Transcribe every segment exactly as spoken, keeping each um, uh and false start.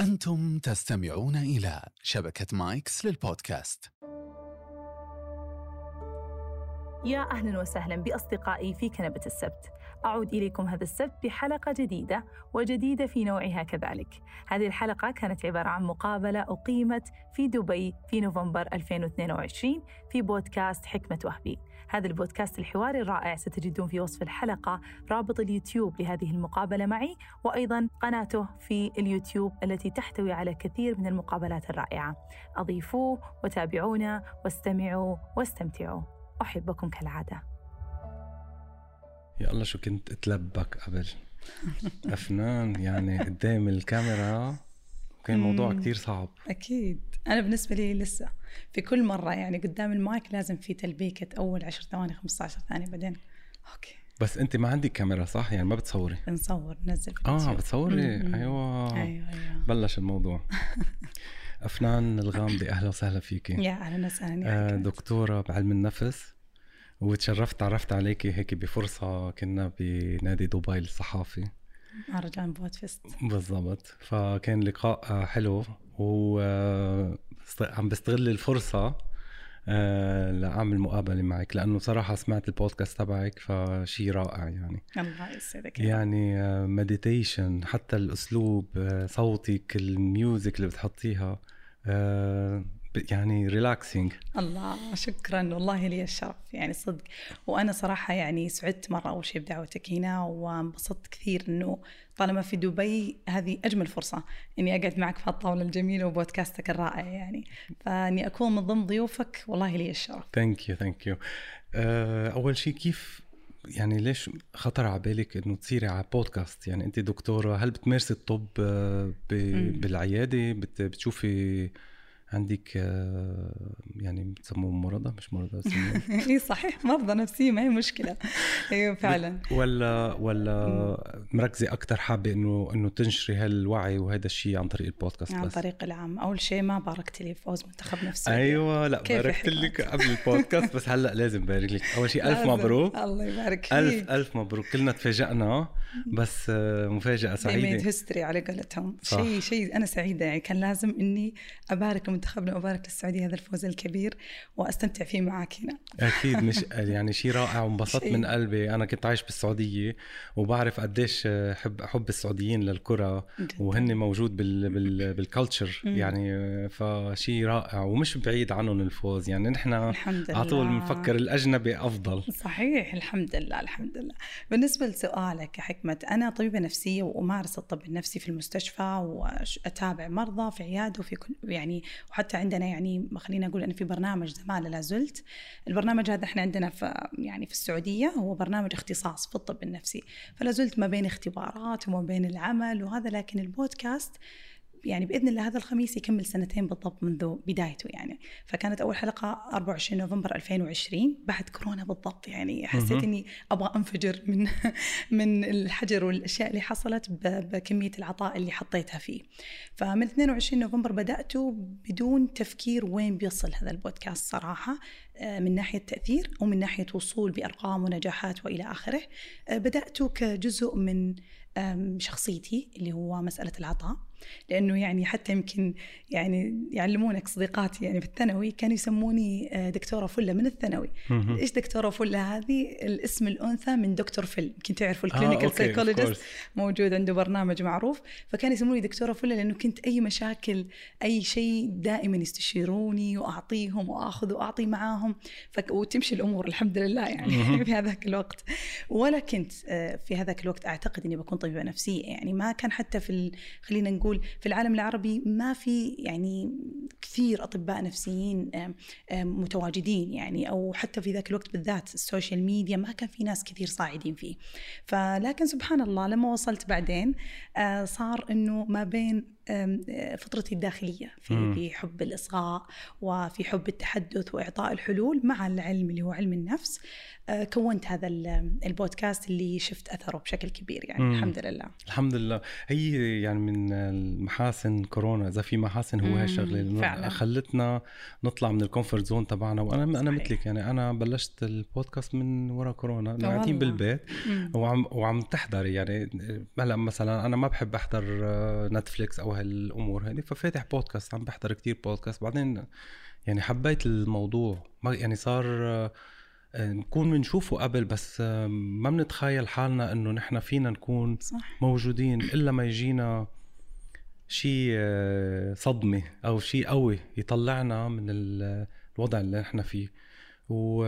أنتم تستمعون إلى شبكة مايكس للبودكاست. يا أهلاً وسهلاً بأصدقائي في كنبة السبت. أعود إليكم هذا السبت بحلقة جديدة وجديدة في نوعها كذلك. هذه الحلقة كانت عبارة عن مقابلة أقيمت في دبي في نوفمبر ألفين واثنين وعشرين في بودكاست حكمة وهبي. هذا البودكاست الحواري الرائع ستجدون في وصف الحلقة رابط اليوتيوب لهذه المقابلة معي، وأيضاً قناته في اليوتيوب التي تحتوي على كثير من المقابلات الرائعة. أضيفوه وتابعونا واستمعوا واستمتعوا. أحبكم كالعادة. يا الله شو كنت أتلبك قبل أفنان يعني قدام الكاميرا، كان الموضوع كتير صعب. أكيد أنا بالنسبة لي لسه في كل مرة يعني قدام المايك لازم في تلبيكة أول عشر ثواني خمسة عشر ثانية بعدين أوكي. بس أنت ما عندك كاميرا صح؟ يعني ما بتصوري؟ نصور ننزل آه بتصوري. أيوة. أيوة أيوة بلش الموضوع. أفنان الغامدي أهلا وسهلا فيكي. يا أهلا وسهلا. آه دكتورة بعلم النفس، وتشرفت تعرفت عليكي هيك بفرصة كنا بنادي دبي الصحافي مهرجان بودفست بالضبط. فكان لقاء حلو وعم بستغل الفرصة لأعمل مقابلة معك، لأنه صراحة سمعت البودكاست تبعك فشي رائع يعني. الله يسعدك. يعني مديتيشن، حتى الأسلوب، صوتك، الميوزك اللي بتحطيها يعني ريلاكسينج. الله شكرا، والله لي الشرف يعني صدق. وأنا صراحة يعني سعدت مرة أول شيء بدعوتك هنا، وانبسطت كثير إنه طالما في دبي هذه أجمل فرصة إني أقعد معك في هالطاولة الجميلة وبودكاستك الرائع يعني، فإني أكون من ضمن ضيوفك والله لي الشرف. ثانك يو ثانك يو. أول شيء كيف يعني ليش خطر على بالك إنه تصيري على بودكاست؟ يعني أنت دكتورة، هل بتمارسي الطب بالعيادة؟ بتشوفي عندك يعني بتسموه مرضى مش مرضى اي صحيح، مرضى نفسية ما هي مشكلة. ايوه فعلا. ولا ولا مركزة أكتر حابة إنه إنه تنشري هالوعي وهذا الشيء عن طريق البودكاست؟ عن بس طريق العام. أول شيء ما باركت لي فوز منتخب نفسي. أيوة لا باركت لك قبل البودكاست بس هلأ لازم بارك لك. أول شيء ألف مبروك. الله يبارك فيك. ألف ألف مبروك. كلنا تفاجأنا بس مفاجأة سعيدة. ميد هيستوري على قولتهم. شيء شيء أنا سعيدة يعني، كان لازم إني أبارك منتخبنا وأبارك للسعودية هذا الفوز الكبير وأستمتع فيه معك هنا. أكيد مش يعني شيء رائع وانبسطت من قلبي. أنا كنت عايش بالسعودية وبعرف قديش حب حب السعوديين للكرة وهن موجود بال بال بالكالتشر يعني، فشيء رائع ومش بعيد عنهم الفوز يعني. نحن على طول بنفكر الأجنبي أفضل. صحيح. الحمد لله الحمد لله. بالنسبة لسؤالك يا حكمة، أنا طبيبة نفسية وأمارس الطب النفسي في المستشفى وأتابع مرضى في عيادة وفي كل يعني، وحتى عندنا يعني خلينا أقول أن في برنامج زمالة لا زلت. البرنامج هذا إحنا عندنا في يعني في السعودية هو برنامج اختصاص في الطب النفسي، فلا زلت ما بين اختبارات وما بين العمل وهذا. لكن البودكاست يعني بإذن الله هذا الخميس يكمل سنتين بالضبط منذ بدايته يعني. فكانت أول حلقة أربعة وعشرين نوفمبر ألفين وعشرين بعد كورونا بالضبط يعني. حسيت إني أبغى أنفجر من من الحجر والأشياء اللي حصلت بكمية العطاء اللي حطيتها فيه. فمن اثنين وعشرين نوفمبر بدأته بدون تفكير وين بيصل هذا البودكاست صراحة، من ناحية تأثير ومن ناحية وصول بأرقام ونجاحات وإلى آخره. بدأته كجزء من شخصيتي اللي هو مسألة العطاء، لأنه يعني حتى يمكن يعني يعلمونك صديقاتي يعني في الثانوي كانوا يسموني دكتورة فلة من الثانوي. إيش دكتورة فلة هذه؟ الاسم الأنثى من دكتور فل، يمكن تعرفوا الكلينيكال سايكولوجيست موجود عنده برنامج معروف، فكان يسموني دكتورة فلة لأنه كنت أي مشاكل أي شيء دائما يستشيروني وأعطيهم وأخذ وأعطي معاهم فك... وتمشي الأمور الحمد لله يعني في هذاك الوقت. ولا كنت في هذاك الوقت أعتقد أني بكون طبيبة نفسية يعني. ما كان حتى في ال... خلينا نقول في العالم العربي ما في يعني كثير أطباء نفسيين متواجدين يعني، أو حتى في ذاك الوقت بالذات السوشيال ميديا ما كان في ناس كثير صاعدين فيه. فلكن سبحان الله لما وصلت بعدين صار إنه ما بين فطرتي الداخلية في في حب الإصغاء وفي حب التحدث وإعطاء الحلول مع العلم اللي هو علم النفس، كونت هذا البودكاست اللي شفت أثره بشكل كبير يعني. الحمد لله الحمد لله. هي يعني من المحاسن كورونا، اذا في محاسن هو هاي الشغله خلتنا نطلع من الكومفورت زون تبعنا. وانا صحيح. انا مثلك يعني انا بلشت البودكاست من ورا كورونا، قاعدين بالبيت وعم وعم تحضري يعني. هلا مثلا انا ما بحب احضر نتفليكس او هالامور هذه، ففاتح بودكاست عم بحضر كتير بودكاست. بعدين يعني حبيت الموضوع، ما يعني صار نكون بنشوفه قبل بس ما بنتخيل حالنا انه نحن فينا نكون صح. موجودين الا ما يجينا شيء صدمة او شيء قوي يطلعنا من الوضع اللي نحن فيه. و...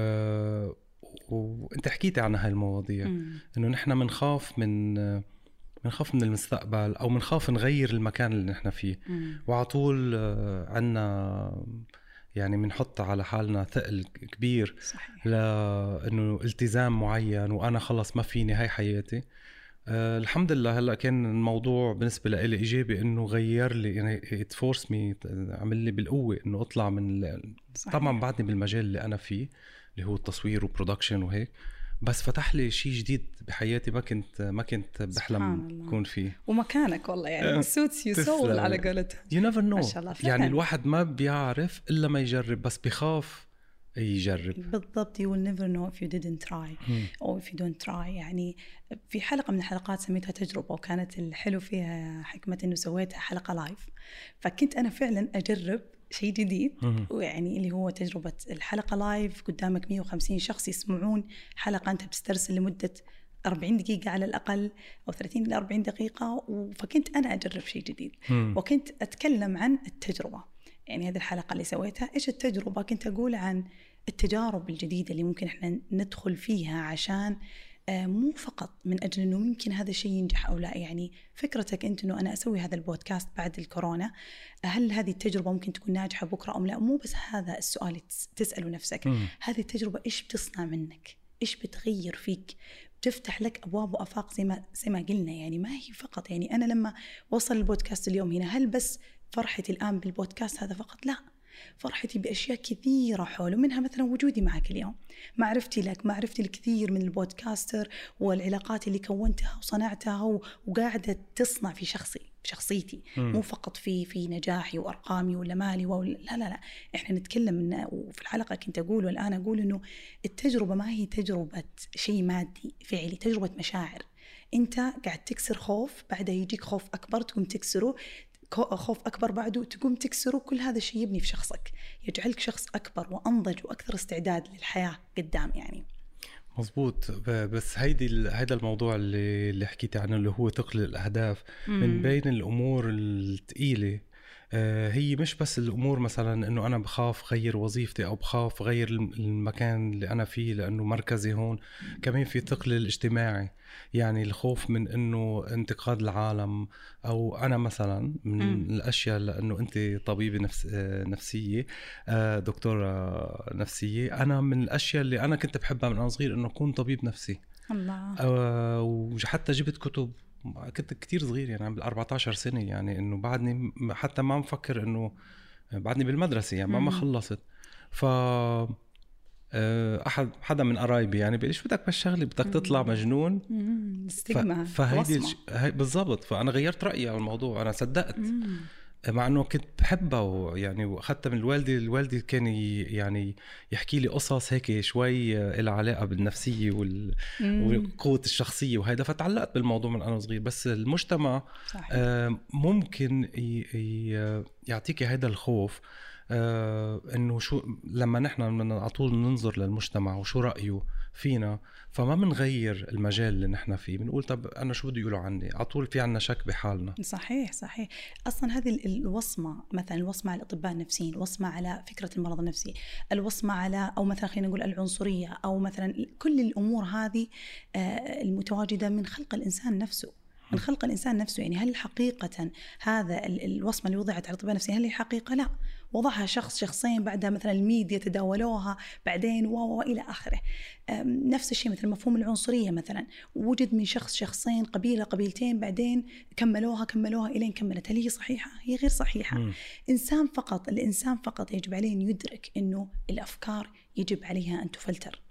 وانت حكيتي عن هاي المواضيع انه نحن منخاف من منخاف من المستقبل او منخاف نغير المكان اللي نحن فيه، وعطول عنا يعني منحط على حالنا ثقل كبير صحيح. لأنه التزام معين وأنا خلص ما فيني هاي حياتي. أه الحمد لله هلأ كان الموضوع بالنسبة لي إيجابي، إنه غير لي يعني it forced me، عمل لي بالقوة إنه أطلع من طبعا بعدني بالمجال اللي أنا فيه اللي هو التصوير وبرودكشن وهيك، بس فتح لي شيء جديد بحياتي ما كنت ما كنت بحلم أكون فيه. ومكانك والله يعني suits you soul على قولتهم. you never know يعني الواحد ما بيعرف إلا ما يجرب، بس بيخاف يجرب. بالضبط. you will never know if you didn't try or if you don't try. يعني في حلقة من الحلقات سميتها تجربة، وكانت الحلو فيها حكمة إنه سويتها حلقة لايف، فكنت أنا فعلا أجرب شيء جديد، ويعني اللي هو تجربة الحلقة لايف قدامك مية وخمسين شخص يسمعون حلقة أنت بتسترسل لمدة أربعين دقيقة على الأقل أو ثلاثين إلى أربعين دقيقة. فكنت أنا أجرب شيء جديد وكنت أتكلم عن التجربة. يعني هذه الحلقة اللي سويتها إيش التجربة؟ كنت أقول عن التجارب الجديدة اللي ممكن إحنا ندخل فيها عشان مو فقط من أجل أنه ممكن هذا الشيء ينجح أو لا. يعني فكرتك أنت أنه أنا أسوي هذا البودكاست بعد الكورونا، هل هذه التجربة ممكن تكون ناجحة بكرة أو لا؟ مو بس هذا السؤال تسأله نفسك، م. هذه التجربة إيش بتصنع منك؟ إيش بتغير فيك؟ بتفتح لك أبواب وأفاق زي ما, زي ما قلنا. يعني ما هي فقط يعني أنا لما وصل البودكاست اليوم هنا، هل بس فرحتي الآن بالبودكاست هذا فقط؟ لا، فرحتي بأشياء كثيرة حوله، منها مثلا وجودي معك اليوم، معرفتي لك، معرفتي الكثير من البودكاستر والعلاقات اللي كونتها وصنعتها وقاعدة تصنع في شخصي شخصيتي، مو فقط في في نجاحي وأرقامي ولا مالي ولا لا لا لا. إحنا نتكلم إن وفي الحلقة كنت أقول والآن أقول إنه التجربة ما هي تجربة شيء مادي فعلي، تجربة مشاعر. أنت قاعد تكسر خوف، بعدها يجيك خوف أكبر تقوم تكسره، خوف أكبر بعده تقوم تكسره. كل هذا الشيء يبني في شخصك، يجعلك شخص أكبر وأنضج وأكثر استعداد للحياة قدام. يعني مزبوط. بس هيدي هيدا الموضوع اللي اللي حكيتي عنه اللي هو ثقل الأهداف مم. من بين الأمور الثقيلة. هي مش بس الأمور مثلا إنه أنا بخاف غير وظيفتي أو بخاف غير المكان اللي أنا فيه لأنه مركزي هون، كمان في ثقل الاجتماعي. يعني الخوف من إنه انتقاد العالم، أو أنا مثلا من م. الأشياء لأنه أنت طبيبة نفس نفسية دكتورة نفسية، أنا من الأشياء اللي أنا كنت بحبها من أنا صغير إنه أكون طبيب نفسي. الله. وحتى جبت كتب، كنت كتير صغير يعني عم بالأربعتاشر سنة، يعني إنه بعدني حتى ما مفكر إنه بعدني بالمدرسة يعني ما ما خلصت. ف أحد حدا من قرايبي يعني بيقول ليش بدك بهالشغلة، بدك تطلع مجنون. استجمع فهيدي هي بالضبط. فأنا غيرت رأيي على الموضوع، أنا صدقت مم. مع إنه كنت بحبها يعني. وأخذت من الوالدي، الوالدي كان يعني يحكي لي قصص هيك شوي إلها علاقة بالنفسية وال... والقوة الشخصية وهيدا، فتعلقت بالموضوع من أنا صغير. بس المجتمع صحيح. ممكن ي... يعطيك هيدا الخوف آه انه شو لما نحن على طول ننظر للمجتمع وشو رأيه فينا، فما منغير المجال اللي نحن فيه، بنقول طب انا شو بده يقولوا عني، على طول في عنا شك بحالنا. صحيح صحيح. اصلا هذه الوصمه، مثلا الوصمه على الاطباء النفسيين، الوصمه على فكره المرض النفسي، الوصمه على او مثلا خلينا نقول العنصريه، او مثلا كل الامور هذه آه المتواجده من خلق الانسان نفسه، من خلق الإنسان نفسه. يعني هل حقيقة هذا الوصمة اللي وضعت على الطب النفسي هل هي حقيقة؟ لا، وضعها شخص شخصين، بعدها مثلا الميديا تداولوها بعدين و إلى آخره. نفس الشيء مثل مفهوم العنصرية مثلا، وجد من شخص شخصين، قبيلة قبيلتين، بعدين كملوها كملوها إلين كملت. هل هي صحيحة؟ هي غير صحيحة. م. إنسان فقط، الإنسان فقط يجب عليه أن يدرك أنه الأفكار يجب عليها أن تفلتر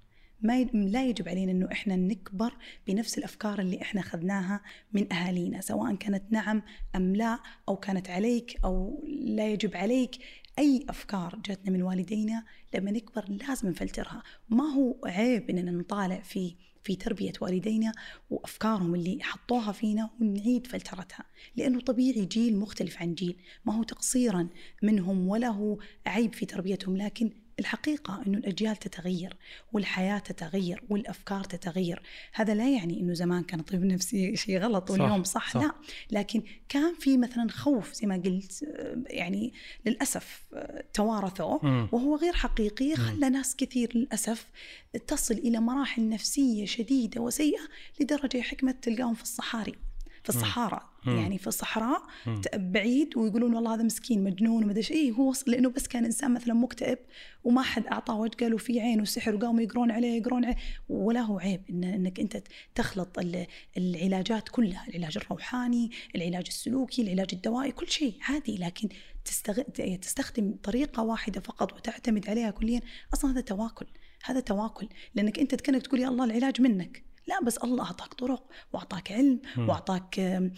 ما لا يجب علينا إنه إحنا نكبر بنفس الأفكار اللي إحنا أخذناها من أهالينا، سواء كانت نعم أم لا، أو كانت عليك أو لا يجب عليك. أي أفكار جاتنا من والدينا لما نكبر لازم نفلترها. ما هو عيب إننا نطالع في في تربية والدينا وأفكارهم اللي حطوها فينا ونعيد فلترتها، لأنه طبيعي جيل مختلف عن جيل، ما هو تقصيرا منهم ولا هو عيب في تربيتهم، لكن الحقيقة إنه الأجيال تتغير والحياة تتغير والأفكار تتغير. هذا لا يعني إنه زمان كان الطب النفسي شيء غلط واليوم صح, صح, صح. لا، لكن كان في مثلا خوف زي ما قلت، يعني للأسف توارثوه وهو غير حقيقي، خلى ناس كثير للأسف تصل إلى مراحل نفسية شديدة وسيئة لدرجة حكمة تلقاهم في الصحاري في الصحراء مم. يعني في الصحراء مم. بعيد، ويقولون والله هذا مسكين مجنون وما ادري ايه هو، لانه بس كان انسان مثلا مكتئب وما حد اعطاه وجه، قالوا في عينه سحر وقاموا يقرون عليه يقرون عليه. ولا هو عيب إن انك انت تخلط العلاجات كلها، العلاج الروحاني، العلاج السلوكي، العلاج الدوائي، كل شيء عادي، لكن تستخدم طريقه واحده فقط وتعتمد عليها كليا، اصلا هذا تواكل. هذا تواكل لانك انت كأنك تقول يا الله العلاج منك، لا، بس الله أعطاك طرق وأعطاك علم م. وأعطاك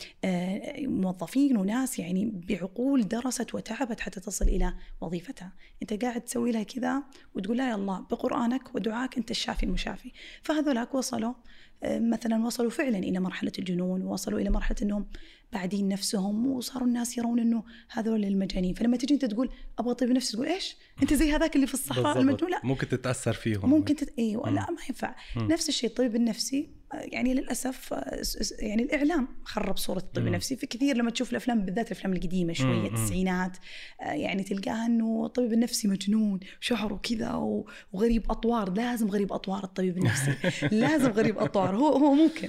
موظفين وناس يعني بعقول درست وتعبت حتى تصل إلى وظيفتها. أنت قاعد تسوي لها كذا وتقول لا يا الله بقرآنك ودعاك أنت الشافي المشافي. فهذولاك وصلوا مثلا وصلوا فعلا إلى مرحلة الجنون، ووصلوا إلى مرحلة أنهم بعدين نفسهم، وصاروا الناس يرون أنه هذول المجانين. فلما تجي أنت تقول أبغى طيب نفسي، تقول إيش أنت زي هذاك اللي في الصحراء المجنون، لا ممكن تتأثر فيهم، ممكن تت... أيوة لا ما ينفع. مم. نفس الشيء الطبيب النفسي، يعني للأسف يعني الإعلام خرب صورة الطب النفسي في كثير. لما تشوف الأفلام بالذات الأفلام القديمة شوية التسعينات، يعني تلقاها أنه الطبيب النفسي مجنون شعره كذا وغريب أطوار. لازم غريب أطوار الطبيب النفسي لازم غريب أطوار. هو هو ممكن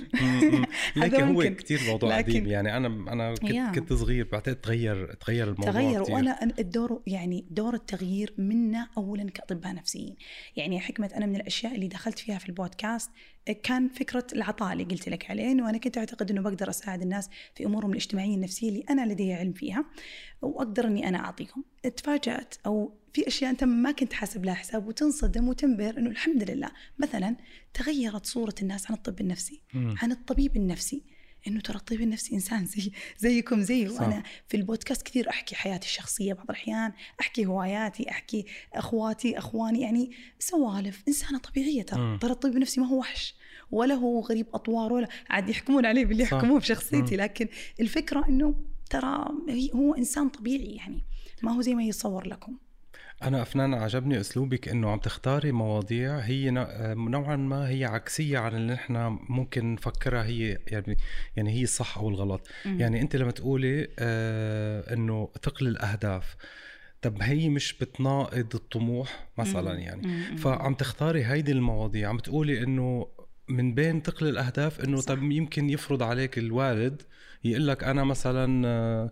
لكن هو كتير موضوع قديم. يعني أنا أنا كنت, كنت صغير بعتقد تغير تغير الموضوع تغير كتير. وأنا الدور يعني دور التغيير منا أولا كأطباء نفسيين. يعني حكمة أنا من الأشياء اللي دخلت فيها في البودكاست كان فكرة العطاء اللي قلت لك عليه، وأنا كنت أعتقد أنه بقدر أساعد الناس في أمورهم الاجتماعية النفسية اللي أنا لدي علم فيها وأقدر أني أنا أعطيهم. اتفاجأت أو في أشياء أنت ما كنت حاسب لها حساب وتنصدم وتنبهر أنه الحمد لله مثلا تغيرت صورة الناس عن الطب النفسي، عن الطبيب النفسي، إنه ترى الطبيب النفسي إنسان زي زيكم زي. وأنا في البودكاست كثير أحكي حياتي الشخصية، بعض الأحيان أحكي هواياتي، أحكي أخواتي أخواني، يعني سوالف إنسانة طبيعية. ترى ترى الطبيب النفسي ما هو وحش ولا هو غريب أطوار، ولا عاد يحكمون عليه باللي يحكموه بشخصيتي، لكن الفكرة إنه ترى هو إنسان طبيعي، يعني ما هو زي ما يصور لكم. أنا أفنان عجبني أسلوبك إنه عم تختاري مواضيع هي نوعا ما هي عكسية عن اللي إحنا ممكن نفكرها هي يعني يعني هي الصح أو الغلط. م- يعني أنت لما تقولي آه إنه ثقل الأهداف، طب هي مش بتناقض الطموح مثلا يعني. م- فعم تختاري هيدي المواضيع، عم تقولي إنه من بين ثقل الأهداف إنه طب يمكن يفرض عليك الوالد يقول لك أنا مثلا آه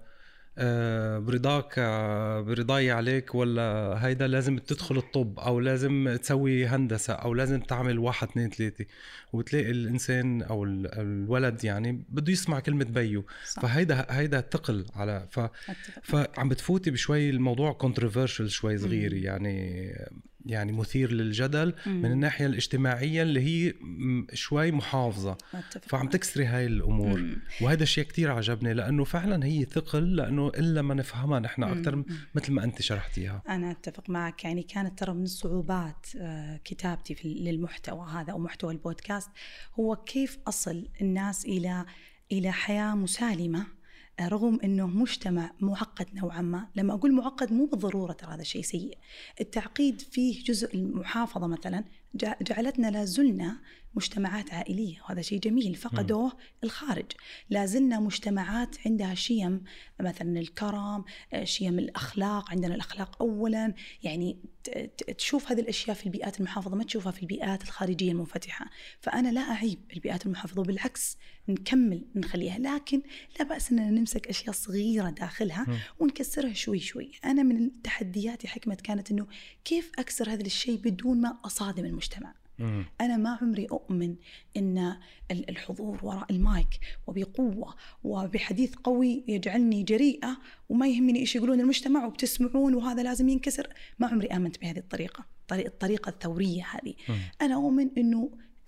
آه برضاك آه برضاي عليك، ولا هيدا لازم تدخل الطب أو لازم تسوي هندسة أو لازم تعمل واحد اثنين ثلاثة، وبتلاقي الإنسان أو الولد يعني بده يسمع كلمة بيو. صح. فهيدا هيدا تقل على ف... فعم بتفوتي بشوي الموضوع controversial شوي صغير، يعني يعني مثير للجدل مم. من الناحية الاجتماعية اللي هي شوي محافظة. فعم تكسري هاي الأمور مم. وهذا الشيء كتير عجبني، لأنه فعلا هي ثقل، لأنه إلا ما نفهمها نحن أكتر مثل ما أنت شرحتيها. أنا أتفق معك. يعني كانت ترى من صعوبات كتابتي في للمحتوى هذا أو محتوى البودكاست هو كيف أصل الناس إلى إلى حياة مسالمة رغم أنه مجتمع معقد نوعا ما. لما أقول معقد مو بالضرورة ترى هذا شيء سيء، التعقيد فيه جزء المحافظة مثلا جعلتنا لازلنا مجتمعات عائلية، وهذا شيء جميل فقدوه الخارج. لازلنا مجتمعات عندها شيم مثلا الكرم، شيم الأخلاق، عندنا الأخلاق أولا. يعني تشوف هذه الأشياء في البيئات المحافظة ما تشوفها في البيئات الخارجية المنفتحة. فأنا لا أعيب البيئات المحافظة، بالعكس نكمل نخليها، لكن لا بأس أننا نمسك أشياء صغيرة داخلها ونكسرها شوي شوي. أنا من التحديات حكمة كانت أنه كيف أكسر هذا الشيء بدون ما أصادم المجتمع. مم. أنا ما عمري أؤمن إن الحضور وراء المايك وبقوة وبحديث قوي يجعلني جريئة وما يهمني إيش يقولون المجتمع وبتسمعون وهذا لازم ينكسر. ما عمري آمنت بهذه الطريقة، الطريقة الثورية هذه. مم. أنا أؤمن إنه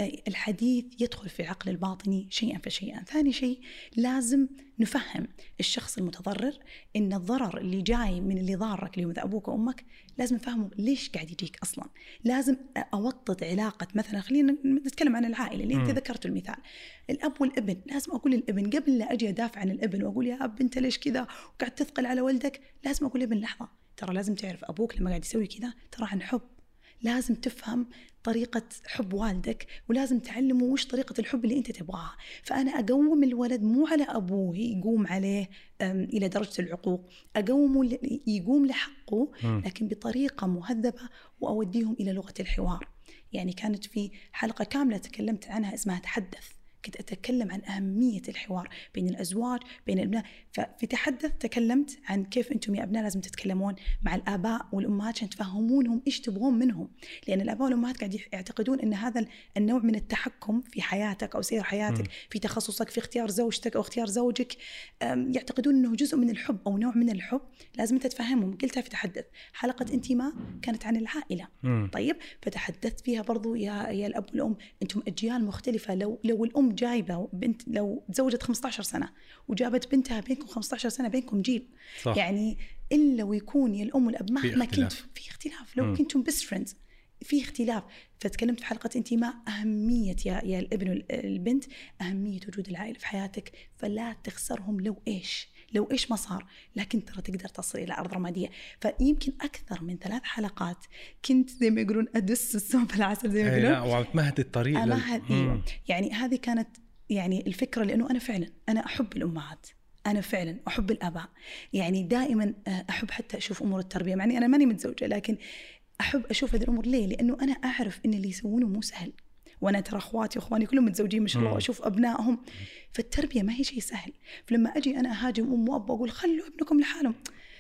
الحديث يدخل في عقل الباطني شيئا فشيئا. ثاني شيء لازم نفهم الشخص المتضرر إن الضرر اللي جاي من اللي ضارك اللي هو أبوك وأمك لازم نفهمه ليش قاعد يجيك أصلا. لازم أوطد علاقة، مثلا خلينا نتكلم عن العائلة اللي أنت ذكرت المثال، الأب والابن. لازم أقول للابن قبل لا أجي أدافع عن الابن وأقول يا أب أنت ليش كذا وقاعد تثقل على ولدك، لازم أقول للابن لحظة، ترى لازم تعرف أبوك لما قاعد يسوي كذا ترى عن حب. لازم تفهم طريقة حب والدك ولازم تعلمه وش طريقة الحب اللي أنت تبغاها. فأنا أقوم الولد مو على أبوه يقوم عليه إلى درجة العقوق، أقومه يقوم لحقه لكن بطريقة مهذبة، وأوديهم إلى لغة الحوار. يعني كانت في حلقة كاملة تكلمت عنها اسمها تحدث، كنت أتكلم عن أهمية الحوار بين الأزواج بين الأبناء. ففي تحدث تكلمت عن كيف أنتم يا أبناء لازم تتكلمون مع الآباء والأمهات عشان تفهمونهم إيش تبغون منهم، لأن الآباء والأمهات قاعد يعتقدون أن هذا النوع من التحكم في حياتك أو سير حياتك، في تخصصك، في اختيار زوجتك أو اختيار زوجك، يعتقدون أنه جزء من الحب أو نوع من الحب لازم أنت تفهمهم. قلتها في تحدث حلقة انتماء كانت عن العائلة. م. طيب فتحدثت فيها برضو يا يا الأب والأم أنتم أجيال مختلفة. لو لو الأم جايبة بنت، لو تزوجت خمسة عشر سنة وجابت بنتها بينكم خمسة عشر سنة، بينكم جيل. صح. يعني إلا ويكون يا الأم والأب مهما كنت في اختلاف، لو م. كنتم بيست فريندز في اختلاف. فتكلمت في حلقة انتماء أهمية يا يا الابن والبنت أهمية وجود العائلة في حياتك، فلا تخسرهم لو إيش لو إيش ما صار، لكن ترى تقدر تصل إلى أرض رمادية. فيمكن أكثر من ثلاث حلقات كنت زي ما يقولون أدس السم في العسل زي ما يقولون. لا وعمهد الطريق أمهد لل... إيه. يعني هذه كانت يعني الفكرة، لأنه أنا فعلا أنا أحب الأمهات، أنا فعلا أحب الآباء. يعني دائما أحب حتى أشوف أمور التربية، معني أنا ماني متزوجة لكن أحب أشوف هذه الأمور. ليه؟ لأنه أنا أعرف إن اللي يسوونه مو سهل، وأنا ترى أخواتي وأخواني كلهم متزوجين ما شاء الله، وأشوف أبنائهم. فالتربية ما هي شيء سهل. فلما أجي أنا أهاجم أم وأب وأقول خلوا ابنكم لحالهم،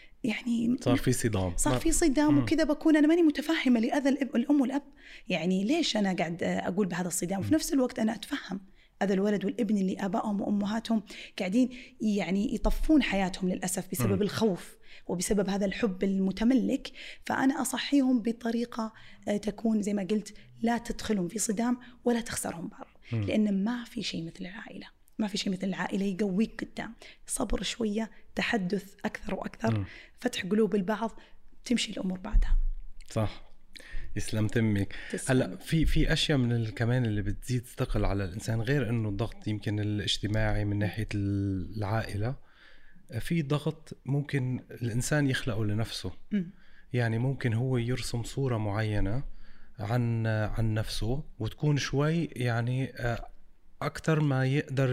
يعني صار في صدام صار في صدام وكذا، بكون أنا ماني متفهمة لأذى الأم والأب. يعني ليش أنا قاعد أقول بهذا الصدام؟ وفي نفس الوقت أنا أتفهم هذا الولد والابن اللي آبائهم وأمهاتهم قاعدين يعني يطفون حياتهم للأسف بسبب م. الخوف وبسبب هذا الحب المتملك. فأنا أصحيهم بطريقة تكون زي ما قلت لا تدخلهم في صدام ولا تخسرهم بعض، لأن ما في شيء مثل العائلة، ما في شيء مثل العائلة يقويك قدام. صبر شوية، تحدث أكثر وأكثر، م. فتح قلوب البعض، تمشي الأمور بعدها. صح. يسلم تمك. هلا في في اشياء من كمان اللي بتزيد ثقل على الانسان، غير انه الضغط يمكن الاجتماعي من ناحيه العائله، في ضغط ممكن الانسان يخلقه لنفسه. م. يعني ممكن هو يرسم صوره معينه عن عن نفسه وتكون شوي يعني أكتر ما يقدر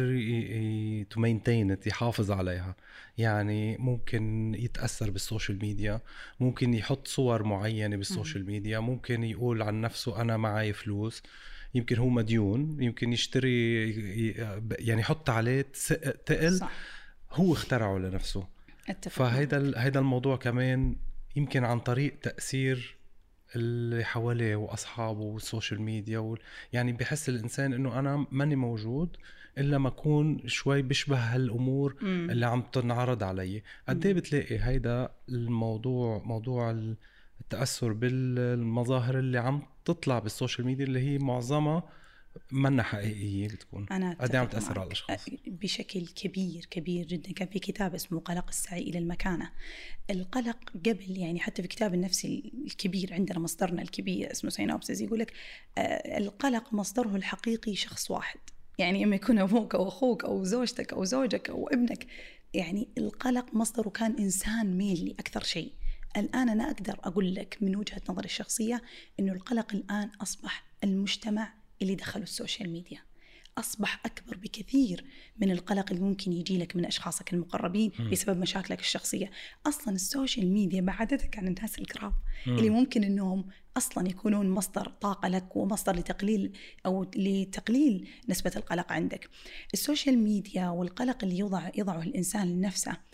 تمينتينت يحافظ عليها. يعني ممكن يتأثر بالسوشيال ميديا، ممكن يحط صور معينة بالسوشيال ميديا، ممكن يقول عن نفسه أنا معي فلوس، يمكن هو مديون، يمكن يشتري يعني يحط عليه تقل هو اخترعه لنفسه. فهيدا هيدا الموضوع كمان يمكن عن طريق تأثير اللي حواليه وأصحابه والسوشيال ميديا وال... يعني بحس الإنسان إنه أنا ماني موجود إلا ما أكون شوي بشبه هالأمور م. اللي عم تنعرض علي. قديه بتلاقي هيدا الموضوع، موضوع التأثر بالمظاهر اللي عم تطلع بالسوشيال ميديا اللي هي معظمها منا حقيقية بتكون، قد عم تأثر على الأشخاص بشكل كبير كبير جدا. كان في كتاب اسمه قلق السعي إلى المكانة. القلق قبل يعني حتى في كتاب النفسي الكبير عندنا مصدرنا الكبير اسمه سينوبسيس يقول لك آه القلق مصدره الحقيقي شخص واحد. يعني إما يكون أبوك أو أخوك أو زوجتك أو زوجك أو ابنك، يعني القلق مصدره كان إنسان ميلي أكثر شيء. الآن أنا أقدر أقول لك من وجهة نظري الشخصية إنه القلق الآن أصبح المجتمع اللي دخلوا السوشيال ميديا، أصبح أكبر بكثير من القلق اللي ممكن يجي لك من أشخاصك المقربين م. بسبب مشاكلك الشخصية. أصلا السوشيال ميديا بعدتك عن الناس القراب م. اللي ممكن أنهم أصلا يكونون مصدر طاقة لك ومصدر لتقليل أو لتقليل نسبة القلق عندك. السوشيال ميديا والقلق اللي يضع يضعه الإنسان لنفسه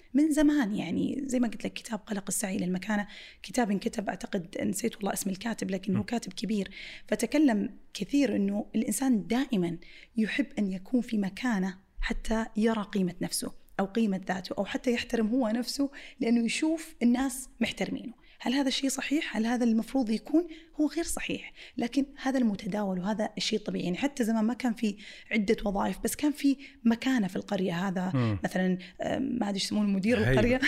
من زمان، يعني زي ما قلت لك كتاب قلق السعي إلى المكانة، كتاب انكتب أعتقد نسيت والله اسم الكاتب لكنه كاتب كبير، فتكلم كثير أنه الإنسان دائما يحب أن يكون في مكانة حتى يرى قيمة نفسه أو قيمة ذاته، أو حتى يحترم هو نفسه لأنه يشوف الناس محترمينه. هل هذا الشيء صحيح؟ هل هذا المفروض يكون؟ هو غير صحيح، لكن هذا المتداول وهذا الشيء الطبيعي. يعني حتى زمان ما كان في عدة وظائف، بس كان في مكانة في القرية. هذا م. مثلا ما أدري يسمونه مدير القرية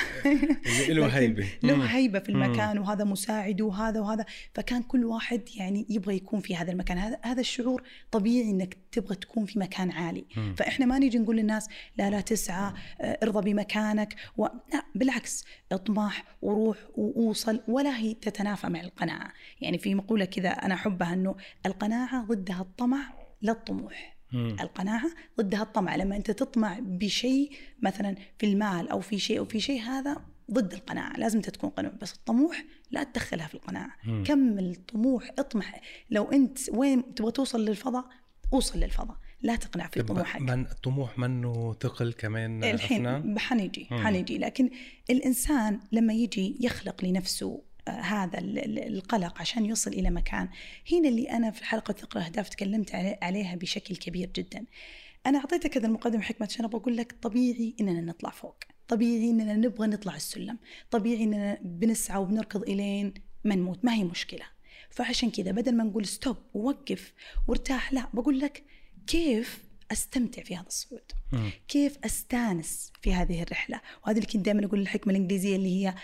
له هيبة له هيبة في المكان، وهذا مساعد وهذا وهذا، فكان كل واحد يعني يبغى يكون في هذا المكان. هذا هذا الشعور طبيعي إنك تبغى تكون في مكان عالي. م. فإحنا ما نيجي نقول للناس لا لا تسعى، ارضى بمكانك، و... لا بالعكس، اطمح وروح ووصل، ولا هي تتنافى مع القناعة. يعني في مقولة كذا أنا أحبها، أنه القناعة ضدها الطمع لا الطموح. م. القناعة ضدها الطمع. لما أنت تطمع بشيء مثلا في المال أو في شيء أو في شيء، هذا ضد القناعة، لازم تكون قنوع. بس الطموح لا تدخلها في القناعة. م. كمل طموح، اطمح. لو أنت وين تبغى توصل للفضاء، أوصل للفضاء، لا تقنع في طموحك. من الطموح منه ثقل كمان. الحين حنيجي حنيجي لكن الإنسان لما يجي يخلق لنفسه هذا القلق عشان يوصل إلى مكان، هنا اللي أنا في حلقة ثقل أهداف تكلمت عليها بشكل كبير جدا. أنا أعطيتك هذا المقدمة حكمة عشان بقول لك طبيعي إننا نطلع فوق، طبيعي إننا نبغى نطلع السلم، طبيعي إننا بنسعى وبنركض إلين ما نموت، ما هي مشكلة. فعشان كذا بدل ما نقول ستوب ووقف وارتاح، لا، بقول لك كيف أستمتع في هذا الصعود، م. كيف أستانس في هذه الرحلة. وهذا اللي كنت دائما أقول الحكمة الإنجليزية اللي هي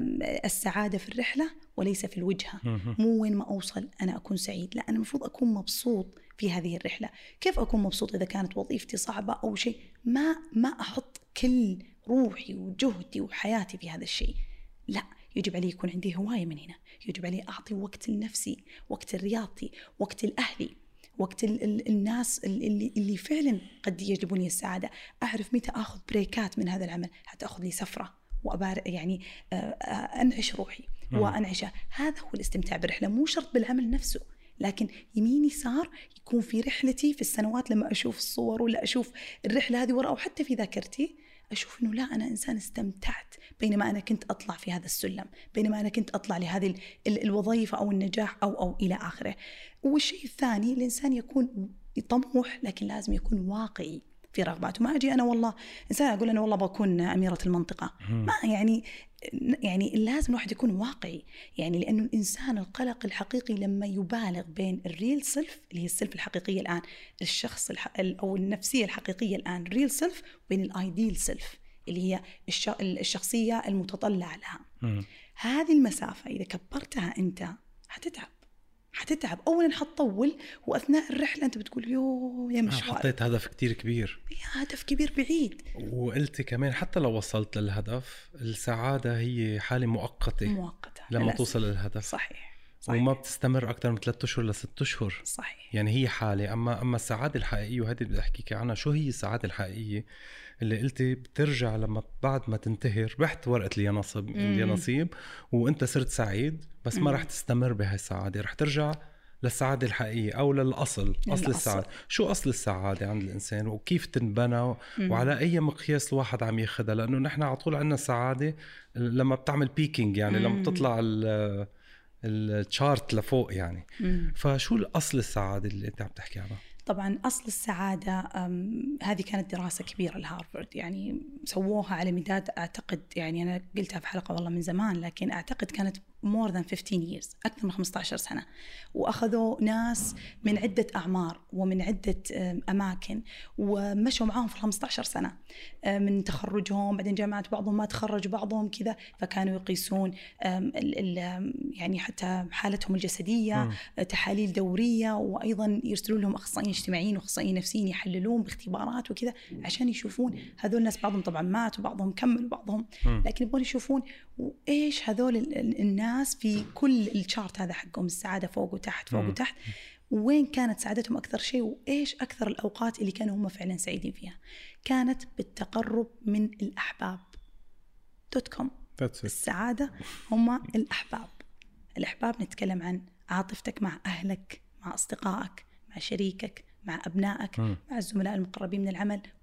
السعادة في الرحلة وليس في الوجهة. م. مو وين ما أوصل أنا أكون سعيد، لا، أنا المفروض أكون مبسوط في هذه الرحلة. كيف أكون مبسوط إذا كانت وظيفتي صعبة أو شيء؟ ما ما أحط كل روحي وجهدي وحياتي في هذا الشيء، لا، يجب علي يكون عندي هواية من هنا، يجب علي أعطي وقت لنفسي، وقت لرياضتي، وقت لأهلي، وقت الناس اللي, اللي فعلا قد يجلبوني السعادة. أعرف متى أخذ بريكات من هذا العمل حتى أخذ لي سفرة وأبار يعني أنعش روحي وأنعشها. هذا هو الاستمتاع بالرحلة، مو شرط بالعمل نفسه، لكن يميني صار يكون في رحلتي في السنوات، لما أشوف الصور ولا أشوف الرحلة هذه وراء، أو حتى في ذاكرتي أشوف إنه لا، أنا إنسان استمتعت بينما أنا كنت أطلع في هذا السلم، بينما أنا كنت أطلع لهذه الوظيفة أو النجاح أو أو إلى آخره. والشيء الثاني، الإنسان يكون طموح لكن لازم يكون واقعي في رغباته. ما أجي أنا والله إنسان أقول أنا والله بكون أميرة المنطقة، ما يعني يعني لازم الواحد يكون واقعي. يعني لأنه الإنسان القلق الحقيقي لما يبالغ بين الريل سيلف اللي هي السلف الحقيقية الآن، الشخص الح... أو النفسية الحقيقية الآن الريل سيلف، وبين الآيديل سيلف اللي هي الش... الشخصية المتطلع لها. م. هذه المسافة إذا كبرتها أنت حتتعب حتتعب أولاً، حتطول، وأثناء الرحلة أنت بتقول يو يا مشوار، حطيت هدف كتير كبير، هدف كبير بعيد. وقلت كمان حتى لو وصلت للهدف، السعادة هي حالة مؤقتة مؤقتة لما للأسف. توصل للهدف. صحيح. صحيح. وما بتستمر أكتر من ثلاثة أشهر لست أشهر. صحيح. يعني هي حالة. أما أما السعادة الحقيقية، وهذه اللي بدي أحكيك عنها، شو هي السعادة الحقيقية اللي قلتي بترجع لما بعد ما تنتهي ربحت ورقة اليانصيب اليانصيب وأنت صرت سعيد، بس ما رح تستمر بهاي السعادة، رح ترجع للسعادة الحقيقية أو للأصل، أصل السعادة. شو أصل السعادة عند الإنسان وكيف تنبنى وعلى أي مقياس الواحد عم ياخدها؟ لأنه نحن على طول عندنا السعادة لما بتعمل بيكينج، يعني لما تطلع الشارت لفوق يعني. مم. فشو الأصل السعادة اللي أنت عم تحكي عنها؟ طبعا أصل السعادة هذه كانت دراسة كبيرة لهارفارد، يعني سووها على مداد أعتقد، يعني أنا قلتها في حلقة والله من زمان، لكن أعتقد كانت more than fifteen years، أكثر من خمسة عشر سنة، وأخذوا ناس من عدة أعمار ومن عدة أماكن ومشوا معهم في خمسة عشر سنة من تخرجهم، بعدين جامعات بعضهم ما تخرج بعضهم كذا، فكانوا يقيسون يعني حتى حالتهم الجسدية، م. تحاليل دورية، وأيضا يرسلوا لهم أخصائيين اجتماعيين وأخصائيين نفسيين يحللون باختبارات وكذا عشان يشوفون هذول الناس، بعضهم طبعا مات وبعضهم كمل وبعضهم، م. لكن يبغون يشوفون وإيش هذول الناس في كل الشارت هذا حقهم، السعادة فوق وتحت فوق م. وتحت، وين كانت سعادتهم أكثر شيء، وإيش أكثر الأوقات اللي كانوا هم فعلا سعيدين فيها. كانت بالتقرب من الأحباب دوت كوم. السعادة هم الأحباب. الأحباب نتكلم عن عاطفتك مع أهلك، مع أصدقائك، مع شريكك، مع أبنائك، م. مع الزملاء المقربين من العمل،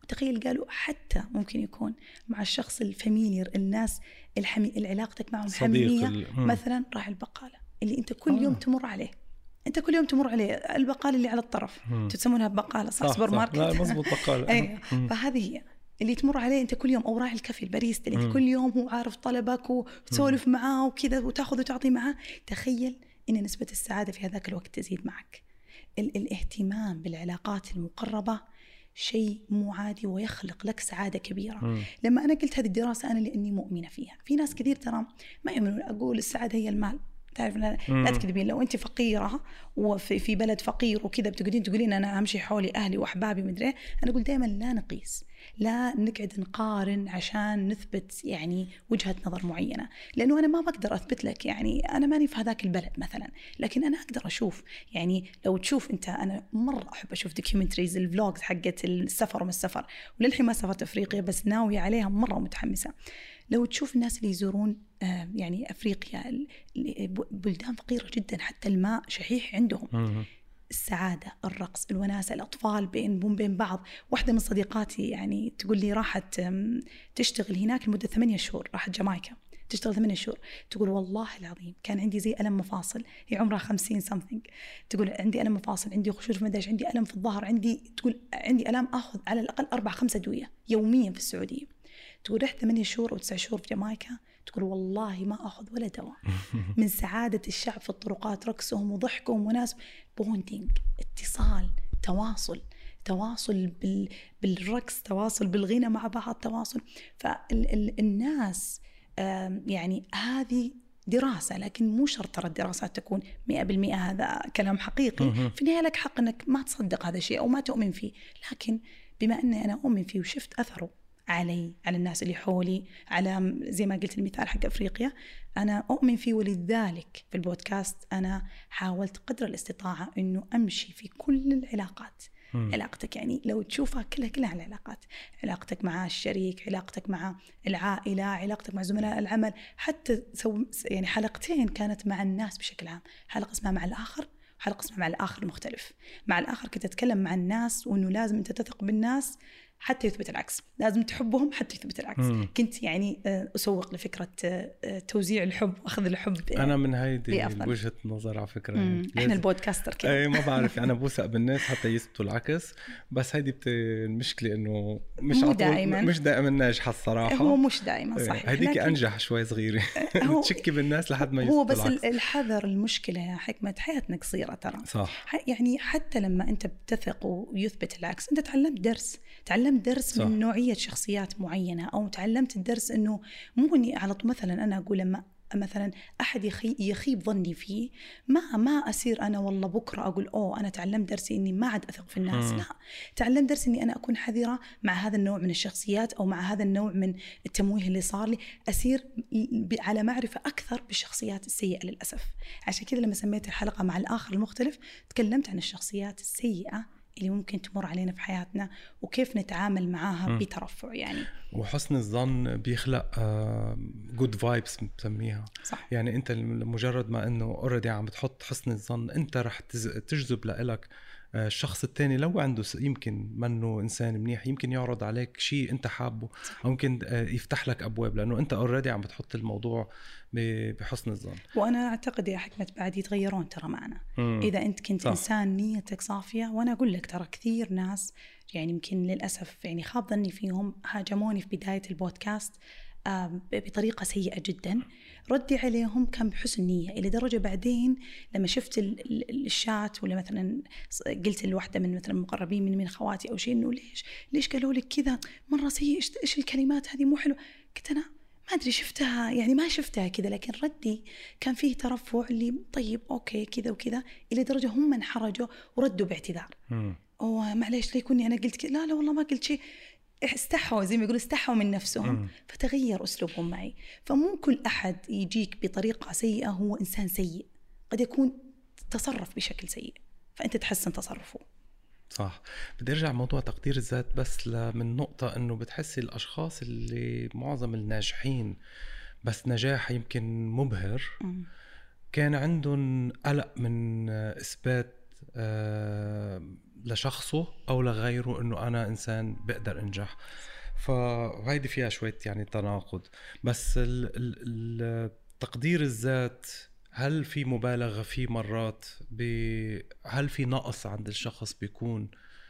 وتخيل قالوا حتى ممكن يكون مع الشخص الفاميليير، الناس الحمي العلاقتك معهم حميمية، مثلا راح البقالة اللي انت كل يوم آه. تمر عليه انت كل يوم تمر عليه، البقالة اللي على الطرف تسمونها بقالة صح, صح سوبر ماركت. لا مزبوط بقالة. أيه. فهذه هي اللي تمر عليه انت كل يوم، او راعي الكافي الباريستا اللي انت كل يوم هو عارف طلبك وتسولف معاه وكذا وتاخذ وتعطي معاه. تخيل ان نسبة السعادة في هذاك الوقت تزيد معك. ال- الاهتمام بالعلاقات المقربة شيء مو عادي ويخلق لك سعادة كبيرة. مم. لما أنا قلت هذه الدراسة أنا لأني مؤمنة فيها. في ناس كثير ترى ما يؤمنون أقول السعادة هي المال، تعرف لا, لا تكذبين. لو أنت فقيرة وفي في بلد فقير وكذا بتقولين تقولين أنا أمشي حولي أهلي وأحبابي مدري، أنا أقول دائما لا نقيس، لا نقعد نقارن عشان نثبت يعني وجهة نظر معينة، لأنه أنا ما بقدر أثبت لك يعني أنا ماني في هذاك البلد مثلا، لكن أنا أقدر أشوف. يعني لو تشوف أنت، أنا مرة أحب أشوف دوكيومنتريز الفلوجز حقت السفر ومن السفر، وللحين ما سافرت أفريقيا بس ناوية عليها مرة متحمسة. لو تشوف الناس اللي يزورون يعني أفريقيا، بلدان فقيرة جدا حتى الماء شحيح عندهم، السعادة، الرقص، الوناسة، الأطفال بينهم بين بعض. واحدة من صديقاتي يعني تقول لي راحت تشتغل هناك لمدة ثمانية شهور، راحت جامايكا تشتغل ثمانية شهور، تقول والله العظيم كان عندي زي ألم مفاصل، هي عمرها خمسين something، تقول عندي ألم مفاصل، عندي خشوش في مداش، عندي ألم في الظهر، عندي تقول عندي ألم أخذ على الأقل أربع خمسة أدوية يوميا في السعودية. تقول رحت ثمانية شهور أو تسعة شهور في جامايكا، تقول والله ما أخذ ولا دواء من سعادة الشعب في الطرقات، رقصهم وضحكهم وناس بوندينج، اتصال، تواصل تواصل بال... بالرقص، تواصل بالغنى مع بعض، تواصل. فالناس يعني هذه دراسة، لكن مو شرط ترى الدراسات تكون مئة بالمئة هذا كلام حقيقي. في النهاية لك حق أنك ما تصدق هذا الشيء أو ما تؤمن فيه، لكن بما أني أنا أؤمن فيه وشفت أثره علي، على الناس اللي حولي، على زي ما قلت المثال حق أفريقيا، أنا أؤمن فيه. ولذلك في البودكاست أنا حاولت قدر الاستطاعة أنه أمشي في كل العلاقات. م. علاقتك يعني لو تشوفها كلها كلها العلاقات، علاقتك مع الشريك، علاقتك مع العائلة، علاقتك مع زملاء العمل، حتى سو يعني حلقتين كانت مع الناس بشكل عام، حلقة اسمها مع الآخر، حلقة اسمها مع الآخر المختلف. مع الآخر كنت أتكلم مع الناس وأنه لازم أنت تثق بالناس حتى يثبت العكس، لازم تحبهم حتى يثبت العكس. مم. كنت يعني أسوق لفكرة توزيع الحب وأخذ الحب. أنا من هيدي وجهة نظر على فكرة، يعني إحنا البودكاستر كده. أي ما بعرف أنا بوثق بالناس حتى يثبتوا العكس، بس هيدي بت... المشكلة إنه مش مو دائما مش دائما ناجحة الصراحة. هو مش دائما صحيح، هيديك لكن... أنجح شوي صغيرة تشكي بالناس لحد ما يثبتوا هو بس العكس. الحذر. المشكلة يا حكمة حياتنا قصيرة ترى، صح. يعني حتى لما أنت بتثق ويثبت العكس، أنت تعلمت درس تعلمت درس صح. من نوعية شخصيات معينة، أو تعلمت الدرس أنه مو إني على طول مثلا أنا أقول لما مثلا أحد يخي يخيب ظني فيه ما ما أصير أنا والله بكرة أقول أوه أنا تعلمت درسي إني ما عاد أثق في الناس. م. لا، تعلمت درسي إني أنا أكون حذرة مع هذا النوع من الشخصيات أو مع هذا النوع من التمويه اللي صار لي، أصير على معرفة أكثر بالشخصيات السيئة للأسف. عشان كذا لما سميت الحلقة مع الآخر المختلف تكلمت عن الشخصيات السيئة اللي ممكن تمر علينا في حياتنا وكيف نتعامل معاها م. بترفع يعني. وحسن الظن بيخلق جود فايبس بسميها. صح. يعني انت مجرد ما انه اوريدي عم بتحط حسن الظن، انت رح تجذب لإلك الشخص التاني لو عنده يمكن منه إنسان منيح، يمكن يعرض عليك شيء أنت حابه، أو يمكن يفتح لك أبواب، لأنه أنت أوريدي عم بتحط الموضوع بحسن الظن. وأنا أعتقد يا حكمة بعد يتغيرون ترى معنا. مم. إذا أنت كنت صح. إنسان نيتك صافية، وأنا أقول لك ترى كثير ناس يعني يمكن للأسف يعني خاب ظني فيهم، هاجموني في بداية البودكاست بطريقة سيئة جدا، ردي عليهم كان بحسن نية، إلى درجة بعدين لما شفت الشات ولا مثلا قلت لواحدة من مثلا مقربين من من خواتي أو شيء إنه ليش ليش قالوا لك كذا مرة سيء، إيش الكلمات هذه مو حلوة، قلت أنا ما أدري شفتها يعني ما شفتها كذا، لكن ردي كان فيه ترفع اللي طيب أوكي كذا وكذا، إلى درجة هم انحرجوا وردوا باعتذار. أوه معليش ليكوني أنا قلت كذا، لا لا والله ما قلت شيء، استحوا زي ما يقولوا استحوا من نفسهم. م. فتغير أسلوبهم معي. فمو كل أحد يجيك بطريقة سيئة هو إنسان سيء، قد يكون تصرف بشكل سيء فأنت تحسن تصرفه. صح. بدي أرجع موضوع تقدير الذات بس من نقطة أنه بتحسي الأشخاص اللي معظم الناجحين بس نجاح يمكن مبهر م. كان عندهم قلق من إثبات لشخصه أو لغيره إنه أنا إنسان بقدر أنجح. فهيدي فيها شوية يعني تناقض. بس تقدير الذات هل في مبالغة في مرات؟ هل في نقص عند الشخص بيكون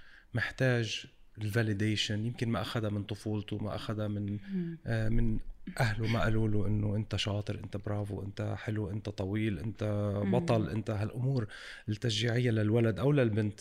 محتاج الفاليديشن؟ يمكن ما أخذها من طفولته، ما أخذها من آه من أهله، ما قالوا له إنه أنت شاطر، أنت برافو، أنت حلو، أنت طويل، أنت بطل، أنت هالأمور التشجيعية للولد أو للبنت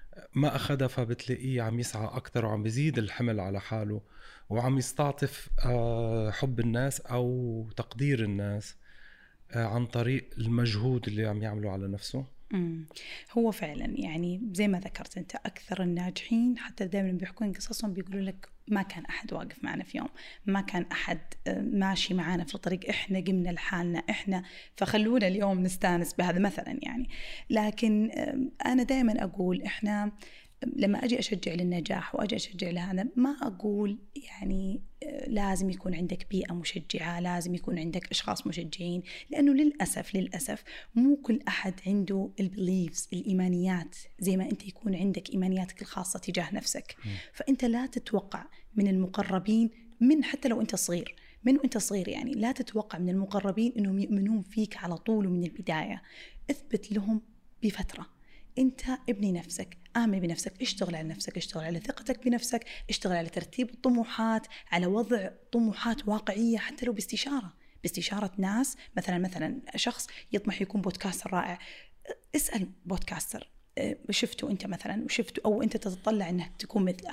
ما أخذها. فبتلاقيه عم يسعى أكتر وعم بيزيد الحمل على حاله وعم يستعطف آه حب الناس أو تقدير الناس آه عن طريق المجهود اللي عم يعملوا على نفسه. مم. هو فعلا يعني زي ما ذكرت أنت، أكثر الناجحين حتى دائما بيحكون قصصهم بيقولوا لك ما كان أحد واقف معنا في يوم، ما كان أحد ماشي معنا في الطريق، إحنا قمنا لحالنا إحنا، فخلونا اليوم نستانس بهذا مثلا يعني. لكن أنا دائما أقول إحنا لما أجي أشجع للنجاح وأجي أشجع لهذا، ما أقول يعني لازم يكون عندك بيئة مشجعة، لازم يكون عندك أشخاص مشجعين، لأنه للأسف للأسف مو كل أحد عنده البليفز، الإيمانيات زي ما أنت يكون عندك إيمانياتك الخاصة تجاه نفسك. فأنت لا تتوقع من المقربين، من حتى لو أنت صغير، من وأنت صغير يعني لا تتوقع من المقربين أنهم يؤمنون فيك على طول ومن البداية. اثبت لهم بفترة. أنت ابني نفسك، آمن بنفسك، اشتغل على نفسك، اشتغل على ثقتك بنفسك، اشتغل على ترتيب الطموحات، على وضع طموحات واقعية حتى لو باستشارة باستشارة ناس. مثلا مثلا شخص يطمح يكون بودكاستر رائع، اسأل بودكاستر شفته أنت مثلا وشفته أو أنت تتطلع أنك تكون مثله،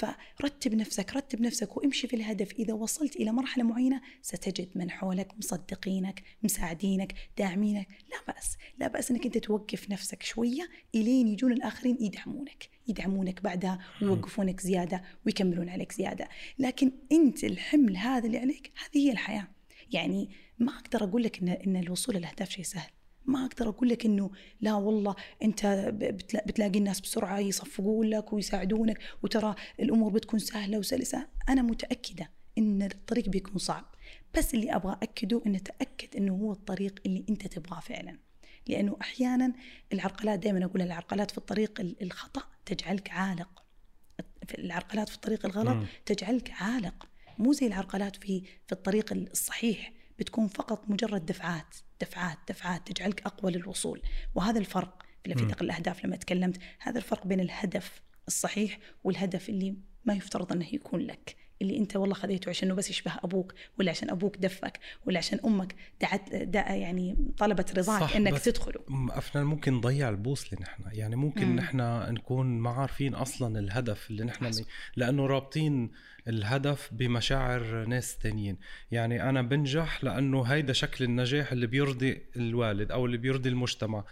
فرتب نفسك رتب نفسك وامشي في الهدف. إذا وصلت إلى مرحلة معينة ستجد من حولك مصدقينك، مساعدينك، داعمينك. لا بأس لا بأس أنك أنت توقف نفسك شوية إلين يجون الآخرين يدعمونك يدعمونك بعدها ويوقفونك زيادة ويكملون عليك زيادة. لكن أنت الحمل هذا اللي عليك، هذه هي الحياة. يعني ما أقدر أقول لك إن, إن الوصول للأهداف شيء سهل، ما أقدر أقول لك إنه لا والله أنت بتلاقي الناس بسرعة يصفقون لك ويساعدونك وترى الأمور بتكون سهلة وسلسة. أنا متأكدة إن الطريق بيكون صعب، بس اللي أبغى أكده إن تأكد إنه هو الطريق اللي أنت تبغاه فعلا. لأنه أحيانا العرقلات، دائما أقول العرقلات في الطريق الخطأ تجعلك عالق، العرقلات في الطريق الغلط م. تجعلك عالق. مو زي العرقلات في في الطريق الصحيح، بتكون فقط مجرد دفعات دفعات دفعات تجعلك أقوى للوصول. وهذا الفرق في فئة الأهداف لما تكلمت، هذا الفرق بين الهدف الصحيح والهدف اللي ما يفترض أنه يكون لك، اللي أنت والله خذيته عشان بس يشبه أبوك، ولا عشان أبوك دفك، ولا عشان أمك دعت دع يعني طلبت رضاك إنك تدخله. أفنان ممكن نضيع البوصلة نحن، يعني ممكن مم. نحن نكون ما عارفين أصلا الهدف اللي نحن مي... لأنه رابطين الهدف بمشاعر ناس تانيين. يعني أنا بنجح لأنه هيدا شكل النجاح اللي بيرضي الوالد أو اللي بيرضي المجتمع،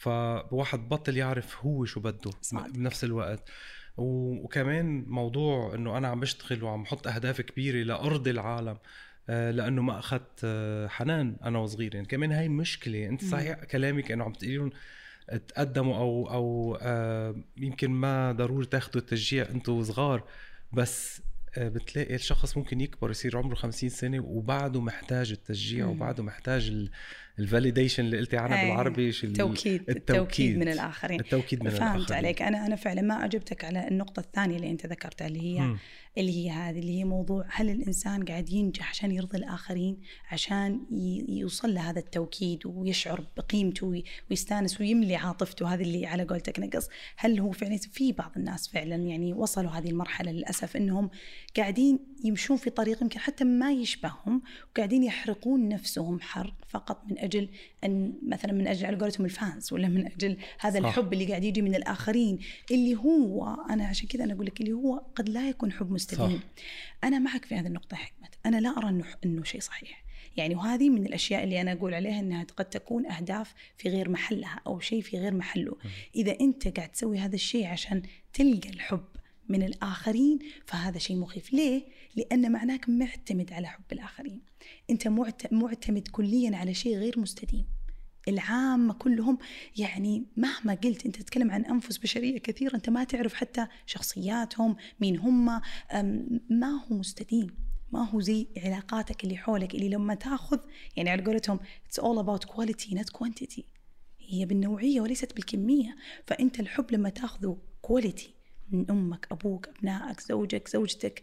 فواحد بطل يعرف هو شو بده بنفس الوقت. وكمان موضوع انه انا عم بشتغل وعم بحط اهداف كبيره لارضي العالم لانه ما اخذت حنان انا وصغير، يعني كمان هاي مشكله. انت صحيح كلامك انه عم تقولون تقدموا او او يمكن ما ضروري تاخذوا التشجيع انتوا صغار، بس بتلاقي الشخص ممكن يكبر يصير عمره خمسين سنه وبعده محتاج التشجيع وبعده محتاج الفاليديشن اللي قلتي عنها بالعربي، التوكيد. التوكيد التوكيد من الآخرين. التوكيد من فهمت الآخرين. عليك. أنا أنا فعلا ما أجبتك على النقطة الثانية اللي أنت ذكرتها، اللي هي م. اللي هي هذه اللي هي موضوع هل الإنسان قاعد ينجح عشان يرضي الآخرين، عشان يوصل لهذا التوكيد ويشعر بقيمته ويستانس ويملي عاطفته، هذا اللي على قولتك نقص. هل هو فعلا في بعض الناس فعلا يعني وصلوا هذه المرحلة للأسف إنهم قاعدين يمشون في طريق يمكن حتى ما يشبههم، وقاعدين يحرقون نفسهم حرق فقط من أجل أن مثلا من أجل على قولتهم الفانس، ولا من أجل هذا صح. الحب اللي قاعد يجي من الآخرين، اللي هو أنا عشان كذا أنا أقول لك اللي هو قد لا يكون حب مستديم. أنا معك في هذه النقطة حكمة، أنا لا أرى إنه إنه شيء صحيح يعني. وهذه من الأشياء اللي أنا أقول عليها أنها قد تكون أهداف في غير محلها أو شيء في غير محله. إذا أنت قاعد تسوي هذا الشيء عشان تلقى الحب من الآخرين فهذا شيء مخيف. ليه؟ لأن معناك معتمد على حب الآخرين، أنت معتمد كليا على شيء غير مستديم. العامة كلهم يعني مهما قلت أنت تتكلم عن أنفس بشرية كثيرة، أنت ما تعرف حتى شخصياتهم مين هم، ما هو مستديم، ما هو زي علاقاتك اللي حولك اللي لما تأخذ يعني على قولتهم it's all about quality not quantity، هي بالنوعية وليست بالكمية. فأنت الحب لما تأخذه كواليتي من أمك، أبوك، أبنائك، زوجك، زوجتك،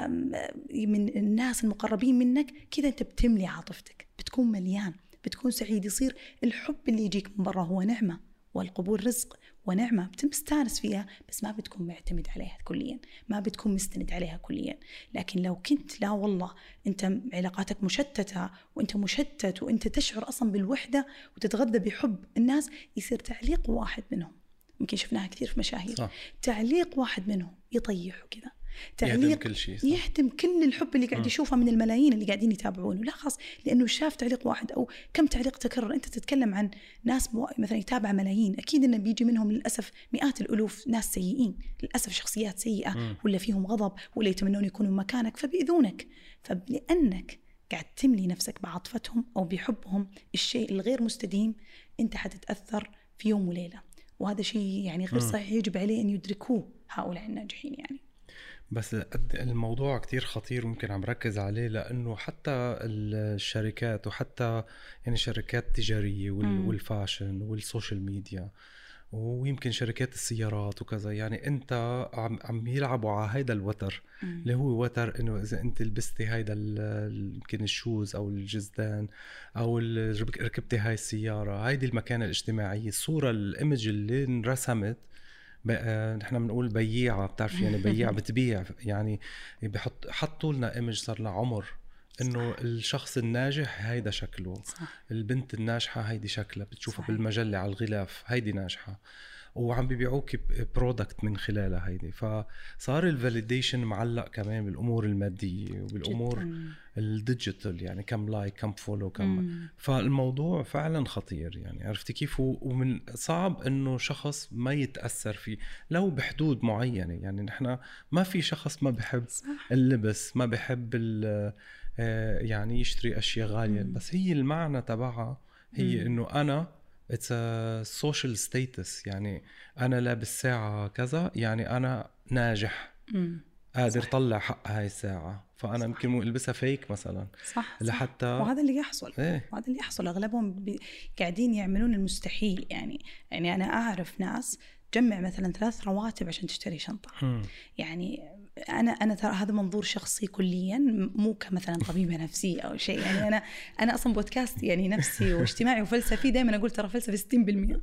من الناس المقربين منك، كذا أنت بتملي عاطفتك، بتكون مليان، بتكون سعيد. يصير الحب اللي يجيك من برا هو نعمة، والقبول رزق ونعمة بتستانس فيها، بس ما بتكون معتمد عليها كليا، ما بتكون مستند عليها كليا. لكن لو كنت لا والله أنت علاقاتك مشتتة وأنت مشتت وأنت تشعر أصلا بالوحدة وتتغذى بحب الناس، يصير تعليق واحد منهم، ممكن شفناها كثير في مشاهير، صح. تعليق واحد منهم يطيح وكذا، تعليق يهدم كل شيء، يهدم كل الحب اللي قاعد يشوفه من الملايين اللي قاعدين يتابعونه. لا خاص لأنه شاف تعليق واحد أو كم تعليق تكرر. أنت تتكلم عن ناس مثلا يتابع ملايين، أكيد إنه بيجي منهم للأسف مئات الألوف ناس سيئين، للأسف شخصيات سيئة، م. ولا فيهم غضب، ولا يتمنون يكونوا مكانك فبيؤذونك. فلأنك قاعد تملي نفسك بعاطفتهم أو بحبهم، الشيء الغير مستديم، أنت حتتأثر في يوم وليلة. وهذا شيء يعني غير صحيح، يجب عليه أن يدركوه هؤلاء الناجحين يعني. بس الموضوع كتير خطير وممكن عم ركز عليه، لأنه حتى الشركات وحتى يعني شركات تجارية والفاشن والسوشيال ميديا ويمكن شركات السيارات وكذا، يعني انت عم عم يلعبوا على هيدا الوتر اللي هو وتر انه اذا انت لبستي هيدا يمكن الشوز او الجزدان او ركبتي هاي السيارة، هيدي المكانة الاجتماعية، الصورة الإيمج اللي انرسمت. نحن بنقول بياعة، بتعرف يعني بياع بتبيع، يعني بحط حطوا لنا إيمج صار لنا عمر إنه الشخص الناجح هيدا شكله، صح. البنت الناجحة هيدي شكلها، بتشوفها صحيح. بالمجلة على الغلاف هيدي ناجحة، وعم بيبيعوك برودكت من خلالها هيدي. فصار الفاليديشن معلق كمان بالأمور المادية وبالأمور جداً. الديجيتال، يعني كم لايك كم فولو كم مم. فالموضوع فعلا خطير، يعني عرفتي كيف. ومن صعب إنه شخص ما يتأثر فيه لو بحدود معينة. يعني نحن ما في شخص ما بحب صح. اللبس، ما بحب يعني يشتري أشياء غالية، مم. بس هي المعنى تبعها هي إنه أنا it's a social status، يعني أنا لابس ساعة كذا يعني أنا ناجح، مم. قادر طلع حق هاي الساعة، فأنا يمكن مو ألبسها فيك مثلا، صح. لحتى صح. وهذا اللي يحصل، ايه؟ وهذا اللي يحصل. أغلبهم بي... قاعدين يعملون المستحيل. يعني يعني أنا أعرف ناس جمع مثلا ثلاث رواتب عشان تشتري شنطة، مم. يعني أنا أنا ترى هذا منظور شخصي كليا، مو كمثلا طبيبة نفسية أو شيء. يعني أنا أنا أصلا بودكاست يعني نفسي واجتماعي وفلسفي، دائما أقول ترى فلسفة ستين بالمئة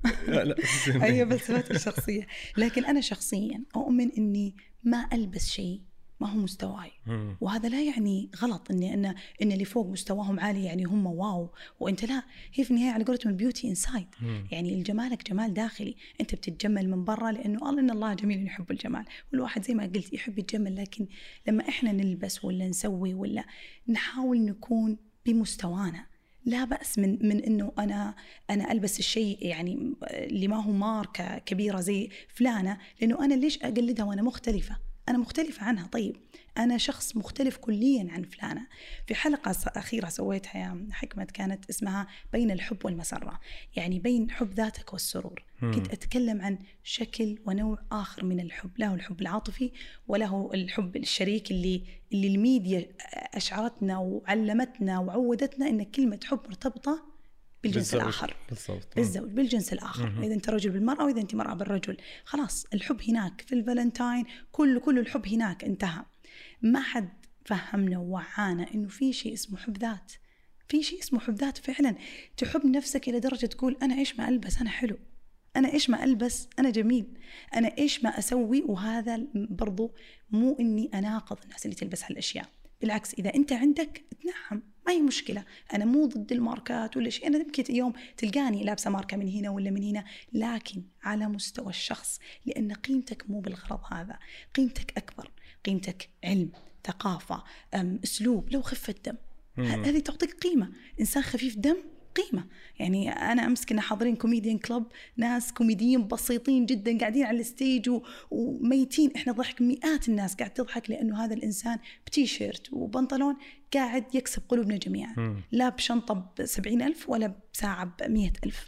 هي فلسفات الشخصية. لكن أنا شخصيا أؤمن إني ما ألبس شيء ما هو مستواي، وهذا لا يعني غلط إني أنا إن اللي فوق مستواهم عالي يعني هم واو وأنت لا. هي في النهاية على قولتهم البيوتي إنسايد، يعني الجمالك جمال داخلي. أنت بتتجمل من برا لأنه قال إن الله جميل يحب الجمال، والواحد زي ما قلت يحب يتجمل. لكن لما إحنا نلبس ولا نسوي ولا نحاول نكون بمستوانا، لا بأس من من إنه أنا أنا ألبس الشيء يعني اللي ما هو ماركة كبيرة زي فلانة، لأنه أنا ليش أقلدها وأنا مختلفة؟ أنا مختلفة عنها. طيب أنا شخص مختلف كليا عن فلانة. في حلقة أخيرة سويتها يا حكمة كانت اسمها بين الحب والمسرة، يعني بين حب ذاتك والسرور. كنت أتكلم عن شكل ونوع آخر من الحب، له الحب العاطفي وله الحب الشريك اللي اللي الميديا أشعرتنا وعلمتنا وعودتنا إن كلمة حب مرتبطة بالجنس بالزوج. الآخر بالصوت. بالزوج بالجنس الآخر، م- إذا أنت رجل بالمرأة وإذا أنت مرأة بالرجل، خلاص الحب هناك في الفالنتاين، كل كل الحب هناك انتهى. ما حد فهمنا ووعانا إنه في شيء اسمه حب ذات، في شيء اسمه حب ذات فعلا. تحب نفسك إلى درجة تقول أنا إيش ما ألبس أنا حلو، أنا إيش ما ألبس أنا جميل، أنا إيش ما أسوي. وهذا برضو مو إني أناقض الناس اللي تلبس هالأشياء، بالعكس إذا أنت عندك تنعم ما هي مشكلة. أنا مو ضد الماركات ولا شيء، أنا يمكن يوم تلقاني لابسة ماركة من هنا ولا من هنا، لكن على مستوى الشخص، لأن قيمتك مو بالغرض هذا، قيمتك أكبر، قيمتك علم، ثقافة، أسلوب. لو خفة دم هذه تعطيك قيمة. إنسان خفيف دم قيمة. يعني أنا أمس كنا حاضرين كوميديان كلوب، ناس كوميديين بسيطين جدا قاعدين على الستيج وميتين، إحنا ضحك مئات الناس قاعد تضحك لأنه هذا الإنسان بتيشيرت وبنطلون قاعد يكسب قلوبنا جميعا، لا بشنطة بسبعين ألف ولا بساعة بمئة ألف.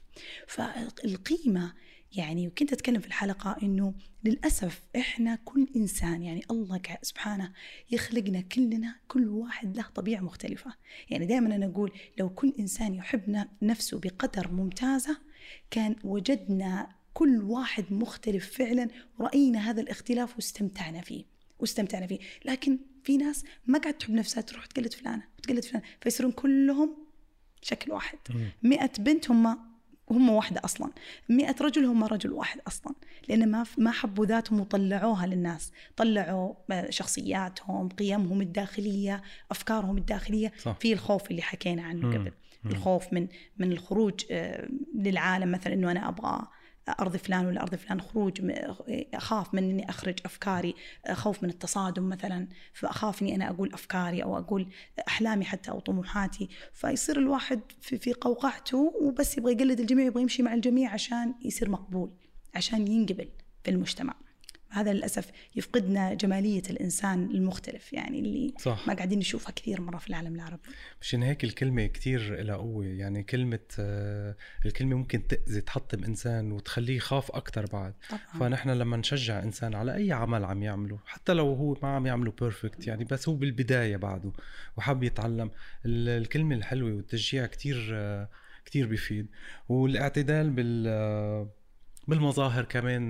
فالقيمة يعني، وكنت أتكلم في الحلقة إنه للأسف إحنا كل إنسان يعني الله سبحانه يخلقنا كلنا كل واحد له طبيعة مختلفة. يعني دائما أنا أقول لو كل إنسان يحب نفسه بقدر ممتازة كان وجدنا كل واحد مختلف فعلا، ورأينا هذا الاختلاف واستمتعنا فيه واستمتعنا فيه لكن في ناس ما قاعد تحب نفسها تروح تقلد فلانة وتقلد فلانة، فيصيرون كلهم شكل واحد. مئة بنت هم هم واحدة أصلا، مئة رجل هم رجل واحد أصلا، لأن ما ما حبوا ذاتهم وطلعوها للناس، طلعوا شخصياتهم، قيمهم الداخلية، أفكارهم الداخلية. صح. في الخوف اللي حكينا عنه قبل، الخوف من من الخروج للعالم، مثلا إنه أنا أبغى أرض فلان ولا أرض فلان، خروج أخاف من إني أخرج أفكاري، خوف من التصادم مثلا، فأخاف إني أنا أقول أفكاري أو أقول أحلامي حتى أو طموحاتي، فيصير الواحد في في قوقعته وبس يبغى يقلد الجميع، يبغى يمشي مع الجميع عشان يصير مقبول، عشان ينقبل في المجتمع. هذا للأسف يفقدنا جمالية الإنسان المختلف، يعني اللي صح. ما قاعدين نشوفها كثير مرة في العالم العربي. مشان هيك الكلمة كتير لها قوة، يعني كلمة الكلمة ممكن تأذي تحطم إنسان وتخليه يخاف أكتر بعد. طبعا. فنحن لما نشجع إنسان على أي عمل عم يعمله، حتى لو هو ما عم يعمله بيرفكت يعني، بس هو بالبداية بعده وحاب يتعلم، الكلمة الحلوة والتشجيع كتير كتير بيفيد. والاعتدال بال بالمظاهر كمان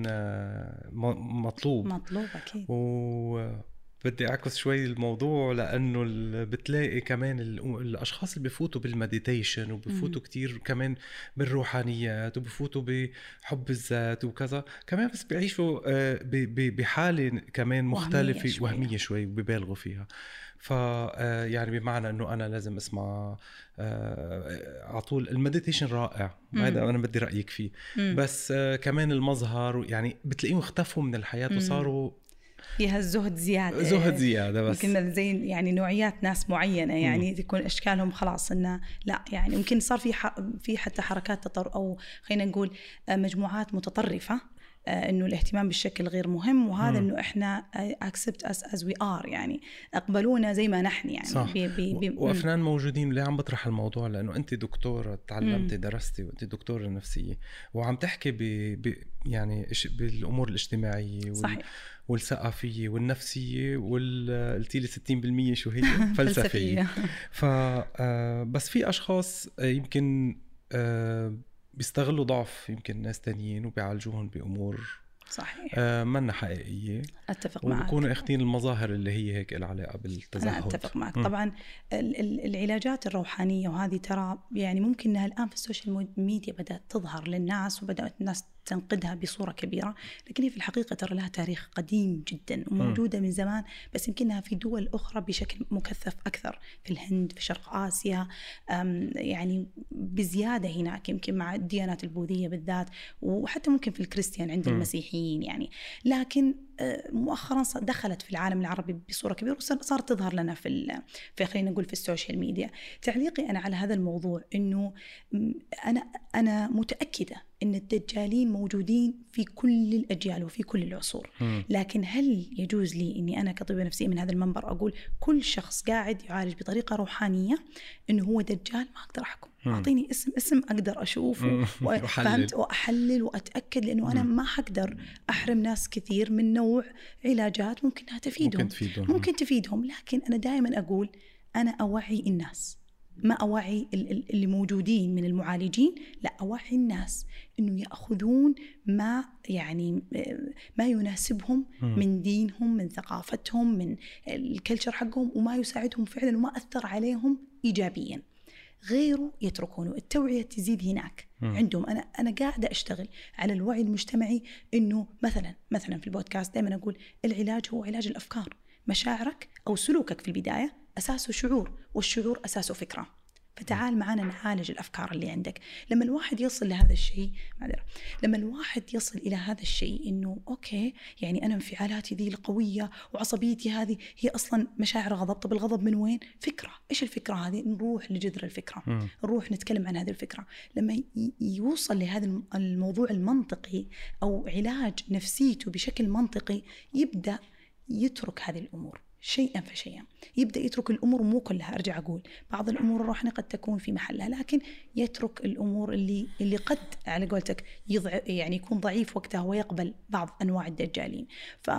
مطلوب مطلوب أكيد. وبدي أعكس شوي الموضوع، لأنه بتلاقي كمان الأشخاص اللي بيفوتوا بالمديتيشن وبيفوتوا كتير كمان بالروحانيات وبيفوتوا بحب الذات وكذا، كمان بس بيعيشوا بحالة كمان مختلفة وهمية شوي, وهمية شوي وبيبالغوا فيها. ف يعني بمعنى انه انا لازم اسمع على طول المديتيشن رائع، هذا انا بدي رايك فيه. مم. بس كمان المظهر يعني بتلاقيهم اختفوا من الحياه مم. وصاروا فيها الزهد زياده زهد زياده بس يمكن زي يعني نوعيات ناس معينه يعني مم. تكون اشكالهم خلاص انه لا، يعني ممكن صار في في حتى حركات تطر او خلينا نقول مجموعات متطرفه إنه الاهتمام بالشكل غير مهم، وهذا إنه إحنا accept us as we are، يعني أقبلونا زي ما نحن يعني. صح. بي بي بي وأفنان موجودين. ليه عم بطرح الموضوع؟ لأنه أنت دكتورة تعلمتي درستي وأنت دكتورة نفسية وعم تحكي ب يعني بالأمور الاجتماعية وال... والثقافية والنفسية والتيلي ستين بالمية شو هي فلسفية. ف بس في أشخاص يمكن بيستغلوا ضعف يمكن ناس تانيين وبيعالجوهم بأمور صحيح آه منا حقيقية. أتفق معك. وبكونوا اخذين المظاهر اللي هي هيك العلاقة بالتزهد. أنا أتفق معك. م. طبعا العلاجات الروحانية وهذه ترى يعني ممكن أنها الآن في السوشيال ميديا بدأت تظهر للناس وبدأت الناس تنقدها بصورة كبيرة، لكن هي في الحقيقة ترى لها تاريخ قديم جدا وموجودة م. من زمان، بس يمكنها في دول أخرى بشكل مكثف أكثر، في الهند، في شرق آسيا، يعني بزيادة هناك، يمكن مع الديانات البوذية بالذات، وحتى ممكن في الكريستيان عند م. المسيحيين يعني. لكن مؤخرا دخلت في العالم العربي بصورة كبيرة وصارت تظهر لنا في في خلينا نقول في السوشيال ميديا. تعليقي أنا على هذا الموضوع إنه أنا أنا متأكدة إن الدجالين موجودين في كل الأجيال وفي كل العصور، لكن هل يجوز لي إني أنا كطبيبة نفسية من هذا المنبر أقول كل شخص قاعد يعالج بطريقة روحانية إنه هو دجال؟ ما أقدر أحكم. أعطيني اسم اسم أقدر أشوفه وفهمت وأحلل وأتأكد، لأنه أنا ما حقدر أحرم ناس كثير من نوع علاجات ممكنها تفيدهم ممكن تفيدهم, ممكن تفيدهم. لكن أنا دائما أقول أنا أوعي الناس، ما أوعي اللي موجودين من المعالجين، لا أوعي الناس إنه يأخذون ما يعني ما يناسبهم من دينهم، من ثقافتهم، من الكلتشر حقهم، وما يساعدهم فعلا وما أثر عليهم إيجابيا. غيره يتركونه. التوعية تزيد هناك م. عندهم. أنا أنا قاعدة أشتغل على الوعي المجتمعي، إنه مثلا مثلا في البودكاست دائما أقول العلاج هو علاج الأفكار. مشاعرك أو سلوكك في البداية أساسه شعور، والشعور أساسه فكرة. فتعال معنا نعالج الأفكار اللي عندك. لما الواحد يصل لهذا الشيء معذرة لما الواحد يصل إلى هذا الشيء إنه أوكي يعني أنا انفعالاتي ذي القوية وعصبيتي هذه هي أصلا مشاعر غضب. طب الغضب من وين؟ فكرة. إيش الفكرة هذه؟ نروح لجذر الفكرة م. نروح نتكلم عن هذه الفكرة. لما يوصل لهذا الموضوع المنطقي أو علاج نفسيته بشكل منطقي، يبدأ يترك هذه الأمور شيئا فشيئا. يبدأ يترك الأمور، مو كلها، أرجع أقول بعض الأمور الروحانية قد تكون في محلها، لكن يترك الأمور اللي اللي قد على قولتك يضع يعني يكون ضعيف وقتها ويقبل بعض أنواع الدجالين.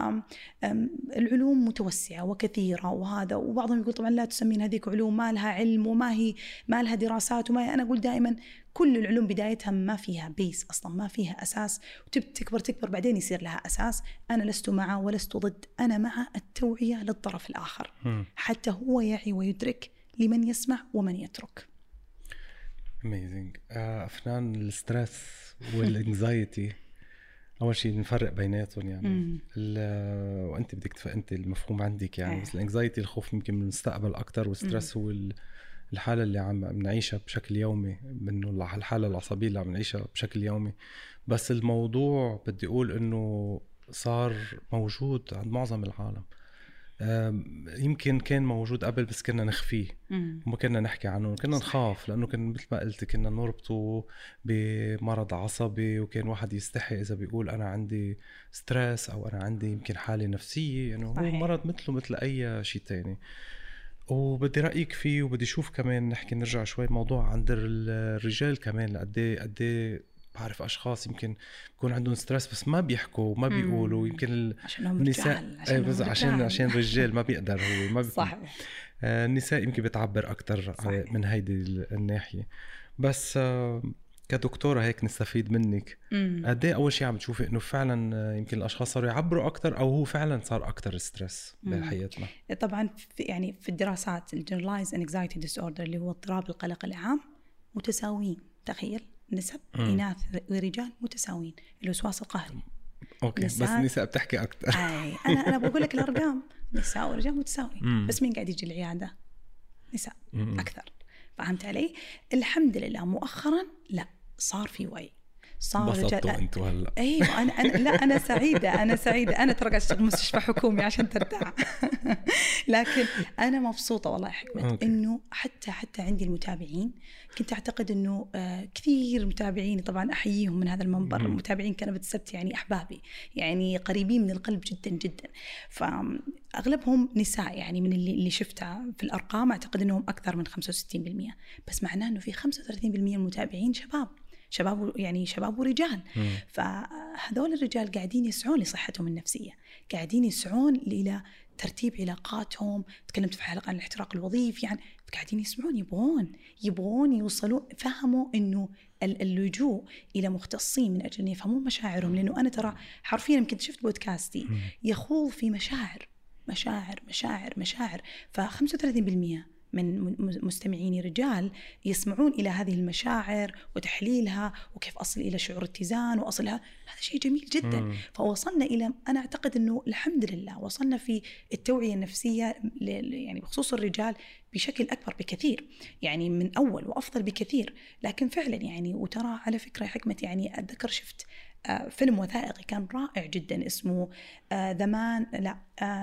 فالعلوم متوسعة وكثيرة، وهذا وبعضهم يقول طبعا لا تسمين هذيك علوم، ما لها علم وما هي ما لها دراسات وما. أنا أقول دائما كل العلوم بدايتها ما فيها بيس أصلا، ما فيها أساس، وتكبر تكبر بعدين يصير لها أساس. أنا لست معه ولست ضد، أنا مع التوعية للطرف الآخر حتى هو يعي ويدرك لمن يسمع ومن يترك. amazing. أفنان الستريس والانكزايتي أول شيء نفرق بيناتهم يعني. وأنت بدك تف... أنت المفهوم عندك يعني. بس الانكزايتي الخوف يمكن من المستقبل أكتر، والستريس هو الحالة اللي عم نعيشها بشكل يومي، منه الحالة العصبية اللي عم نعيشها بشكل يومي. بس الموضوع بدي أقول إنه صار موجود عند معظم العالم. يمكن كان موجود قبل بس كنا نخفيه وما كنا نحكي عنه، كنا نخاف لأنه كان مثل ما قلت كنا نربطه بمرض عصبي، وكان واحد يستحي إذا بيقول أنا عندي ستريس أو أنا عندي يمكن حالة نفسية، يعني هو مرض مثله مثل أي شيء تاني. وبدي رأيك فيه، وبدي شوف كمان نحكي نرجع شوي الموضوع عند الرجال كمان. قدي قدي بعرف أشخاص يمكن يكون عندهم ستريس بس ما بيحكوا وما بيقولوا، يمكن النساء عشان بس عشان عشان الرجال ما بيقدر هو ما صح. آه النساء يمكن بتعبر أكتر صحيح. من هيدي الناحية. بس آه كدكتورة هيك نستفيد منك، قدي أول شيء عم تشوفي إنه فعلا يمكن الأشخاص صاروا يعبروا أكتر أو هو فعلا صار أكتر ستريس بحياتنا؟ طبعا في يعني في الدراسات الجنرالايز انكزايتي ديس اوردر اللي هو اضطراب القلق العام متساويين، تخيل نسب إناث ورجال متساويين. الوسواس القهري اوكي بس النساء بتحكي اكثر. اي انا انا بقول لك الارقام، نساء ورجال متساويين، بس مين قاعد يجي العياده؟ نساء مم. اكثر. فهمت علي؟ الحمد لله مؤخرا لا صار في وعي، صار رجال انتوا هلا. ايوه انا انا لا انا سعيده انا سعيده انا ترى اشتغل مستشفى حكومي عشان ترتاح. لكن انا مبسوطه والله حكمت انه حتى حتى عندي المتابعين، كنت اعتقد انه آه كثير متابعين، طبعا احييهم من هذا المنبر، المتابعين كنبة السبت يعني احبابي، يعني قريبين من القلب جدا جدا. فاغلبهم نساء، يعني من اللي اللي شفتها في الارقام اعتقد انهم اكثر من خمسة وستين بالمئة، بس معناه انه في خمسة وثلاثين بالمئة المتابعين شباب شباب يعني شباب ورجال. مم. فهذول الرجال قاعدين يسعون لصحتهم النفسية، قاعدين يسعون إلى ترتيب علاقاتهم. تكلمت في حلقة عن الاحتراق الوظيفي، يعني قاعدين يسمعون، يبغون يبغون يوصلون، فهموا إنه اللجوء إلى مختصين من أجل أن يفهمون مشاعرهم. لأنه أنا ترى حرفيا يمكن شفت بودكاستي يخوض في مشاعر مشاعر مشاعر مشاعر فخمسة وثلاثين بالمئة من مستمعيني رجال يسمعون إلى هذه المشاعر وتحليلها وكيف أصل إلى شعور اتزان وأصلها. هذا شيء جميل جدا. مم. فوصلنا إلى، أنا أعتقد أنه الحمد لله وصلنا في التوعية النفسية يعني بخصوص الرجال بشكل أكبر بكثير، يعني من أول وأفضل بكثير. لكن فعلا يعني، وترى على فكرة حكمة، يعني أتذكر شفت فيلم وثائقي كان رائع جدا اسمه ذا مان لا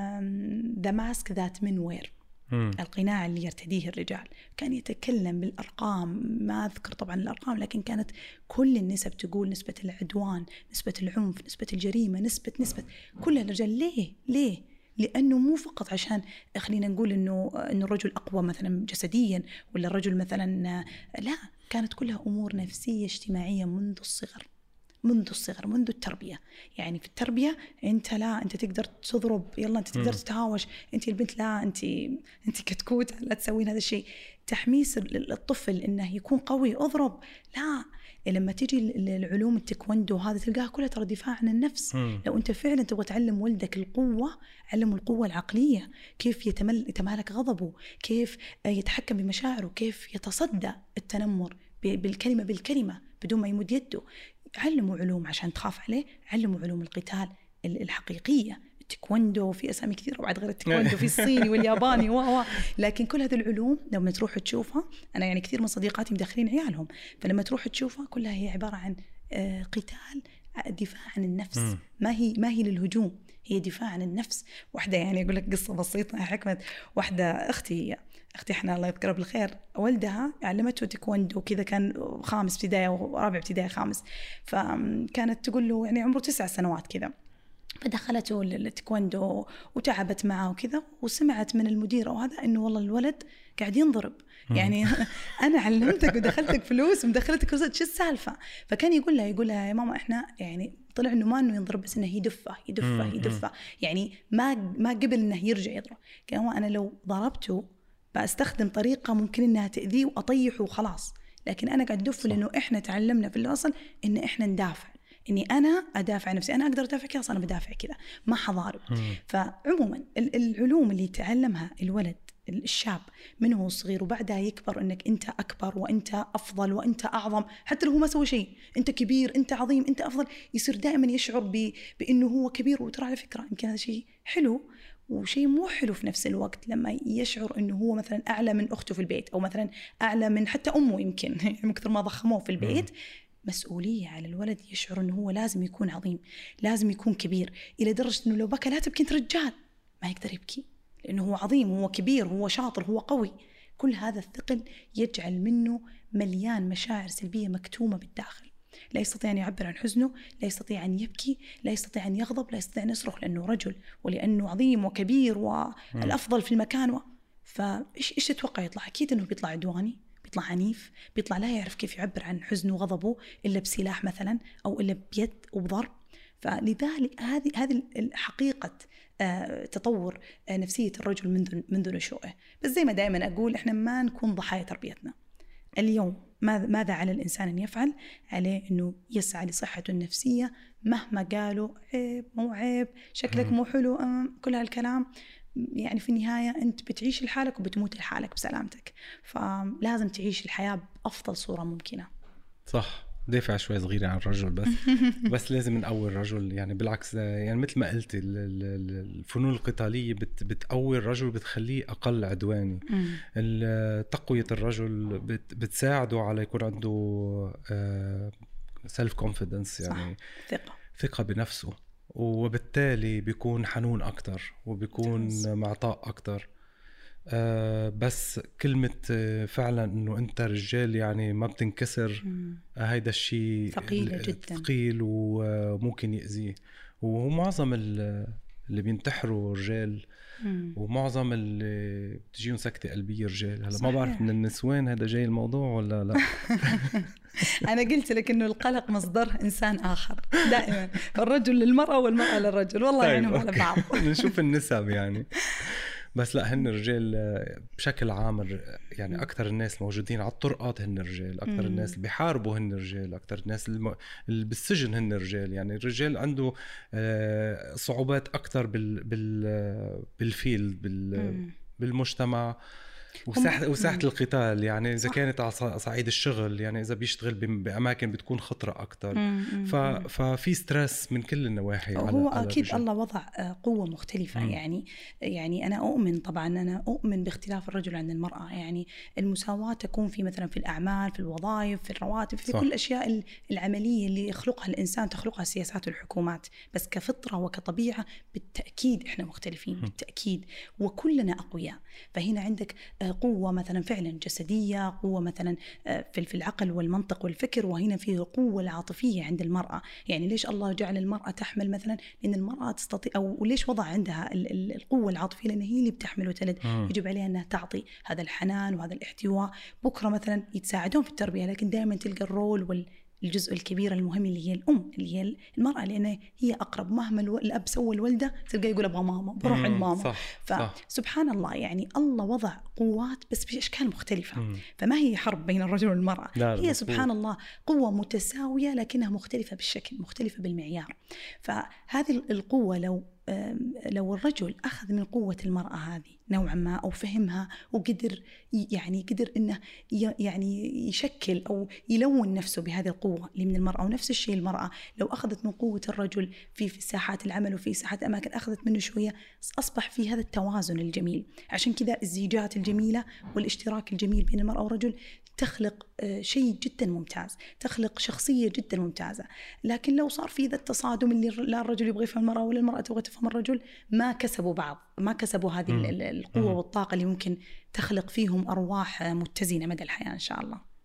ذا ماسك ذات من وير، القناع اللي يرتديه الرجال. كان يتكلم بالأرقام، ما أذكر طبعا الأرقام، لكن كانت كل النسب تقول نسبة العدوان، نسبة العنف، نسبة الجريمة، نسبة نسبة كل الرجال. ليه؟ ليه؟ لأنه مو فقط عشان خلينا نقول إنه إنه الرجل أقوى مثلا جسديا، ولا الرجل مثلا، لا، كانت كلها أمور نفسية اجتماعية منذ الصغر منذ الصغر منذ التربية. يعني في التربية أنت لا، أنت تقدر تضرب، يلا أنت تقدر تتهاوش، أنت البنت لا، أنت أنت كتكوت، لا تسوين هذا الشيء. تحميس الطفل إنه يكون قوي، أضرب، لا. لما تيجي العلوم التايكوندو هذا تلقاها كلها ترى دفاع عن النفس. مم. لو أنت فعلا تبغى تعلم ولدك القوة، علمه القوة العقلية، كيف يتمل يتمالك غضبه، كيف يتحكم بمشاعره، كيف يتصدى التنمر بالكلمة بالكلمة بدون ما يمد يده. علموا علوم عشان تخاف عليه، علموا علوم القتال الحقيقية، التايكوندو، في أسامي كثيرة وبعد غير التايكوندو، في الصيني والياباني و لكن كل هذه العلوم لما تروح تشوفها، أنا يعني كثير من صديقاتي مدخلين عيالهم، فلما تروح تشوفها كلها هي عبارة عن قتال دفاع عن النفس. م. ما هي ما هي للهجوم، هي دفاع عن النفس. واحدة يعني أقول لك قصة بسيطة حكمت، واحدة أختي أختي إحنا الله يذكرها بالخير، والدها علمته تايكوندو كذا، كان خامس ابتدائي ورابع ابتدائي خامس، فكانت تقول له يعني عمره تسع سنوات كذا، فدخلته التايكوندو وتعبت معه وكذا، وسمعت من المدير أو هذا إنه والله الولد قاعد ينضرب. يعني أنا علمتك ودخلتك فلوس ومدخلتك فلوس، شو السالفة؟ فكان يقول لها يقول لها يا ماما إحنا يعني طلع إنه ما إنه ينضرب، بس إنه يدفه يدفه يدفه، يعني ما ما قبل إنه يرجع يضرب. كان هو أنا لو ضربته بستخدم طريقة ممكن إنها تأذيه وأطيحه وخلاص، لكن أنا قاعد أدف لأنه إحنا تعلمنا في الأصل إن إحنا ندافع، إني أنا أدافع نفسي، أنا أقدر أدافع كذا، أنا بدافع كذا، ما حضارب. فعموما العلوم اللي يتعلمها الولد الشاب من هو صغير وبعدها يكبر انك انت اكبر وانت افضل وانت اعظم، حتى لو هو ما سوى شيء، انت كبير، انت عظيم، انت افضل، يصير دائما يشعر ب... بانه هو كبير. وترى على فكره يمكن هذا شيء حلو وشيء مو حلو في نفس الوقت، لما يشعر انه هو مثلا اعلى من اخته في البيت، او مثلا اعلى من حتى امه، يمكن من كثر ما ضخموه في البيت. مسؤولية على الولد يشعر انه هو لازم يكون عظيم، لازم يكون كبير، الى درجة انه لو بكى لا تبكي انت رجال، ما يقدر يبكي لأنه هو عظيم، هو كبير، هو شاطر، هو قوي. كل هذا الثقل يجعل منه مليان مشاعر سلبية مكتومة بالداخل، لا يستطيع أن يعبر عن حزنه، لا يستطيع أن يبكي، لا يستطيع أن يغضب، لا يستطيع أن يصرخ، لأنه رجل ولأنه عظيم وكبير والأفضل في المكان و... فإيش إيش تتوقع يطلع؟ أكيد أنه بيطلع عدواني، بيطلع عنيف، بيطلع لا يعرف كيف يعبر عن حزنه وغضبه إلا بسلاح مثلا، أو إلا بيد وبضرب. فلذلك هذه هذه الحقيقة تطور نفسية الرجل منذ منذ نشوئه. بس زي ما دائما أقول، إحنا ما نكون ضحايا تربيتنا. اليوم ماذا على الإنسان أن يفعل؟ عليه أنه يسعى لصحته النفسية مهما قالوا عيب مو عيب، شكلك مو حلو، كل هالكلام. يعني في النهاية أنت بتعيش لحالك وبتموت لحالك بسلامتك، فلازم تعيش الحياة بأفضل صورة ممكنة. صح، دافع شوي صغيرة عن الرجل بس بس لازم نقوي الرجل. يعني بالعكس، يعني مثل ما قلت الفنون القتالية بتقوي الرجل، بتخليه أقل عدواني. تقوية الرجل بتساعده على يكون عنده سيلف كونفيدنس، يعني ثقة ثقة بنفسه، وبالتالي بيكون حنون أكتر وبيكون معطاء أكتر. أه بس كلمة فعلا إنه أنت رجال يعني ما بتنكسر، هيدا الشيء ثقيل جدا، ثقيل وممكن يأذيه. ومعظم اللي بينتحروا رجال، ومعظم اللي بتجيهم سكتة قلبية رجال. هلا ما بعرف من النسوان هذا جاي الموضوع ولا لا. أنا قلت لك إنه القلق مصدر إنسان آخر دائما، الرجل للمرأة والمرأة للرجل، والله يعينهم على بعض. نشوف النسب يعني. بس لا، هن الرجال بشكل عام، يعني أكثر الناس موجودين على الطرقات هن الرجال، أكثر الناس اللي بيحاربوا هن الرجال، أكثر الناس اللي بالسجن هن الرجال. يعني الرجال عنده صعوبات أكثر بال بال بالفيلد بال بالمجتمع وساحة, وساحة القتال. يعني إذا كانت على صعيد الشغل، يعني إذا بيشتغل بأماكن بتكون خطرة أكتر، ففي ستريس من كل النواحي. هو على أكيد الرجل. الله وضع قوة مختلفة. مم. يعني يعني أنا أؤمن طبعا، أنا أؤمن باختلاف الرجل عن المرأة. يعني المساواة تكون في مثلا في الأعمال، في الوظائف، في الرواتب، في صح. كل الأشياء العملية اللي يخلقها الإنسان تخلقها السياسات والحكومات. بس كفطرة وكطبيعة بالتأكيد إحنا مختلفين، بالتأكيد، وكلنا أقوياء. فهنا عندك قوة مثلا فعلا جسدية، قوة مثلا في العقل والمنطق والفكر، وهنا فيه قوة العاطفية عند المرأة. يعني ليش الله جعل المرأة تحمل مثلا؟ لأن المرأة تستطيع، أو ليش وضع عندها القوة العاطفية؟ لأن هي اللي بتحمل وتلد، يجب عليها أنها تعطي هذا الحنان وهذا الاحتواء. بكرة مثلا يتساعدون في التربية، لكن دائما تلقى الرول وال الجزء الكبير المهم اللي هي الأم، اللي هي المرأة، لأنها هي أقرب. مهما الأب سوى الولدة تلقى يقول أبغى ماما، بروح عند ماما. فسبحان الله، يعني الله وضع قوات بس بأشكال مختلفة. مم. فما هي حرب بين الرجل والمرأة، هي سبحان الله قوة متساوية لكنها مختلفة بالشكل، مختلفة بالمعيار. فهذه القوة لو لو الرجل أخذ من قوة المرأة هذه نوعا ما، أو فهمها وقدر يعني قدر إنه يعني يشكل أو يلون نفسه بهذه القوة اللي من المرأة. ونفس الشيء المرأة لو أخذت من قوة الرجل في في ساحات العمل وفي ساحات أماكن، أخذت منه شوية، أصبح في هذا التوازن الجميل. عشان كذا الزيجات الجميلة والاشتراك الجميل بين المرأة والرجل تخلق شيء جدا ممتاز، تخلق شخصية جدا ممتازة. لكن لو صار في ذا التصادم اللي لا الرجل يبغى يفهم المرأة ولا المرأة تبغى تفهم الرجل، ما كسبوا بعض، ما كسبوا هذه م. القوة م. والطاقة اللي ممكن تخلق فيهم أرواح متزنة مدى الحياة إن شاء الله.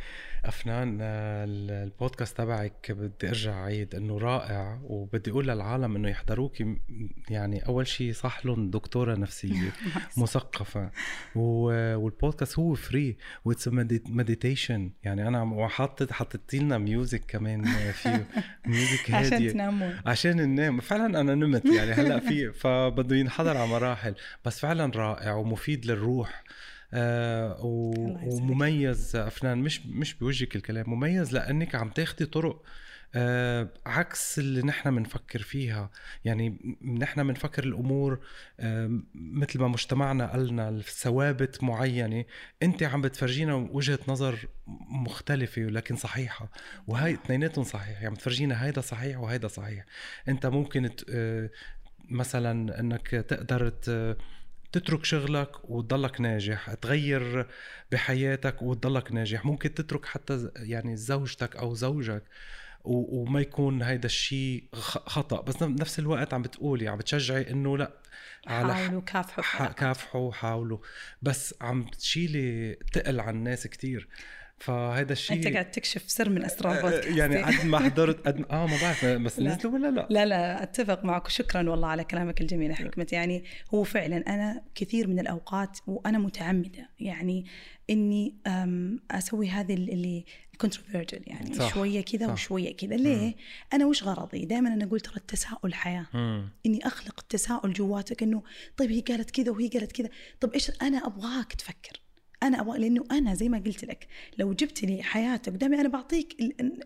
أفنان، البودكاست تبعك بدي أرجع عيد أنه رائع، وبدي أقول للعالم أنه يحضروك. يعني أول شيء صح لهم دكتورة نفسية مثقفة، والبودكاست هو فري وإتس مديتيشن. يعني أنا حاطت حطيت لنا ميوزك كمان فيه، ميوزك هادية عشان تناموا، عشان ننام. فعلا أنا نمت يعني هلأ فيه، فبده ينحضر على مراحل. بس فعلا رائع ومفيد للروح. آه ومميز أفنان، مش مش بوجهك الكلام، مميز لأنك عم تاخدي طرق آه عكس اللي نحن منفكر فيها. يعني نحن منفكر الأمور آه مثل ما مجتمعنا قلنا ثوابت معينة، انت عم بتفرجينا وجهة نظر مختلفة ولكن صحيحة، وهي اثنيناتهم صحيح. يعني بتفرجينا هيدا صحيح وهيدا صحيح. انت ممكن آه مثلا انك تقدر تترك شغلك وتضلك ناجح، تغير بحياتك وتضلك ناجح. ممكن تترك حتى يعني زوجتك او زوجك وما يكون هيدا الشيء خطأ، بس نفس الوقت عم بتقولي عم بتشجعي انه لا، حاولوا كافحوا كافحوا حاولوا، بس عم تشيلي تقل عن الناس كتير. فهذا الشيء انت قاعد تكشف سر من اسرار بودكاست. يعني قد ما حضرت قد اه ما بعرف بس نزلوا ولا لا. لا لا اتفق معك، وشكرا والله على كلامك الجميل حكمة. يعني هو فعلا انا كثير من الاوقات وانا متعمده يعني اني اسوي هذه اللي كونتروفيرجل، يعني صح. شويه كذا وشويه كذا. ليه؟ انا وش غرضي؟ دائما انا قلت ترى التساؤل حياه. مم. اني اخلق التساؤل جواتك، انه طيب هي قالت كذا وهي قالت كذا، طب ايش انا ابغاك تفكر. أنا أبغى، لأنه أنا زي ما قلت لك لو جبت لي حياتك قدامي أنا بعطيك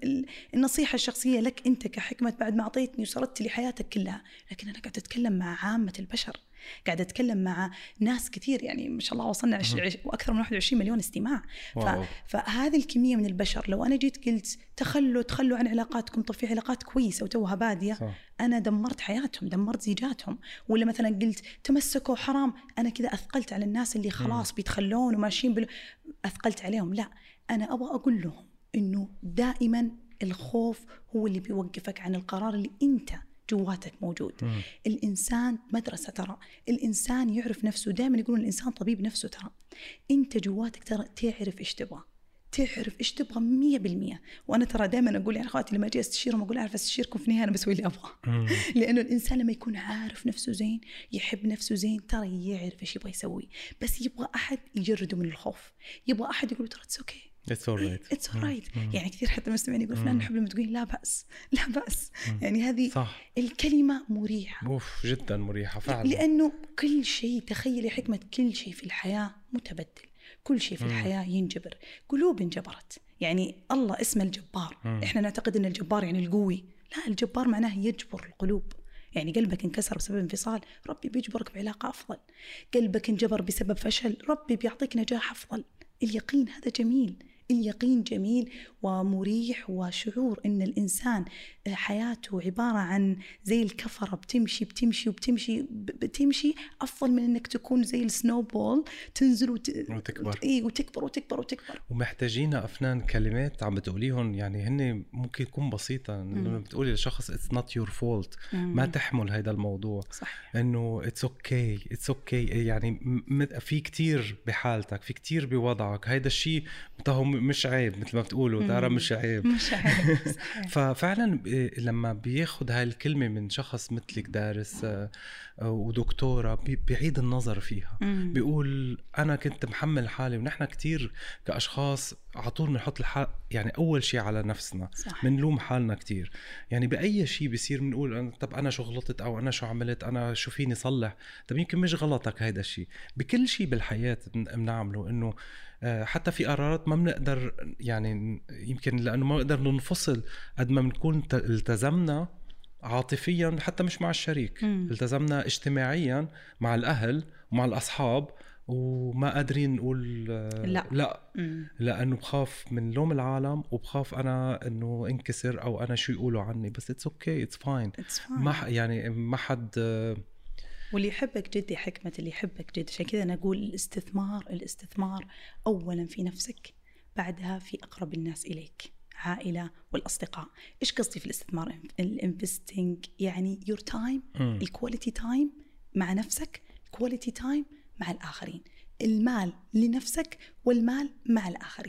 النصيحة الشخصية لك أنت كحكمة بعد ما أعطيتني وسردت لي حياتك كلها، لكن أنا قاعدة أتكلم مع عامة البشر، قاعدة أتكلم مع ناس كثير، يعني ما شاء الله وصلنا عش... وأكثر من واحد وعشرين مليون استماع. ف... فهذه الكمية من البشر لو أنا جيت قلت تخلوا تخلوا عن علاقاتكم، طب في علاقات كويسة وتوها بادية، صح. أنا دمرت حياتهم، دمرت زيجاتهم. ولا مثلا قلت تمسكوا حرام، أنا كذا أثقلت على الناس اللي خلاص بيتخلون وماشيين بال... أثقلت عليهم. لا، أنا أبغى أقول لهم إنه دائما الخوف هو اللي بيوقفك عن القرار اللي أنت جواتك موجود. مم. الإنسان مدرسة، ترى الإنسان يعرف نفسه. دائما يقولون الإنسان طبيب نفسه. ترى أنت جواتك ترى تعرف إيش تبغى، تعرف إيش تبغى مية بالمية. وأنا ترى دائما أقول يعني أخواتي لما أجي أستشيرهم أقول أعرف أستشيركم في النهاية أنا بسوي اللي أبغى. لأنه الإنسان لما يكون عارف نفسه زين، يحب نفسه زين، ترى يعرف إيش يبغى يسوي. بس يبغى أحد يجرده من الخوف، يبغى أحد يقول ترى it's okay. It's all right. It's all right. mm. يعني كثير حتى المستمعين يقول فلان نحب لما تقولين لا بأس، لا بأس. mm. يعني هذه صح. الكلمة مريحة، أوف جدا مريحة فعلا. لأنه كل شيء، تخيلي حكمة، كل شيء في الحياة متبدل، كل شيء في mm. الحياة ينجبر. قلوب انجبرت، يعني الله اسمه الجبار. mm. إحنا نعتقد أن الجبار يعني القوي، لا، الجبار معناه يجبر القلوب. يعني قلبك انكسر بسبب انفصال، ربي بيجبرك بعلاقة أفضل. قلبك انجبر بسبب فشل، ربي بيعطيك نجاح أفضل. اليقين هذا جميل، اليقين جميل ومريح، وشعور إن الإنسان حياته عبارة عن زي الكفرة، بتمشي بتمشي وبتمشي بتمشي أفضل من إنك تكون زي السنوبول تنزل وت... وتكبر. إيه وتكبر وتكبر وتكبر. ومحتاجين أفنان كلمات عم بتقوليهم، يعني هن ممكن تكون بسيطة، لما بتقولي لشخص it's not your fault، مم. ما تحمل هيدا الموضوع، صح. إنه it's okay it's okay. يعني في كتير بحالتك، في كتير بوضعك، هيدا الشيء مش عيب مثل ما بتقولوا، ترى مش عيب مش عيب. ففعلا لما بياخد هاي الكلمة من شخص مثلك دارس ودكتورة بيعيد النظر فيها، مم. بيقول أنا كنت محمل حالي. ونحن كتير كأشخاص عطول بنحط الحق يعني أول شيء على نفسنا، بنلوم حالنا كتير. يعني بأي شيء بيصير بنقول طب أنا شو غلطت، أو أنا شو عملت، أنا شو فيني صلح. طب يمكن مش غلطك هيدا الشيء. بكل شيء بالحياة بنعمله إنه حتى في قرارات ما بنقدر، يعني يمكن لأنه ما بنقدر ننفصل قد ما بنكون التزمنا عاطفيا، حتى مش مع الشريك، م. التزمنا اجتماعيا مع الأهل ومع الأصحاب، وما قادرين نقول لا, لا. لأنه بخاف من لوم العالم، وبخاف أنا أنه انكسر أو أنا شو يقولوا عني. بس it's okay it's fine, it's fine. ما يعني ما حد. واللي يحبك جد حكمة، اللي يحبك جد. عشان كذا أنا أقول الاستثمار الاستثمار أولا في نفسك، بعدها في أقرب الناس إليك، عائلة والأصدقاء. إيش قصدي في الاستثمار؟ الانفستينج يعني your time، الكواليتي تايم مع نفسك، كواليتي تايم مع الآخرين. المال لنفسك والمال مع الآخرين،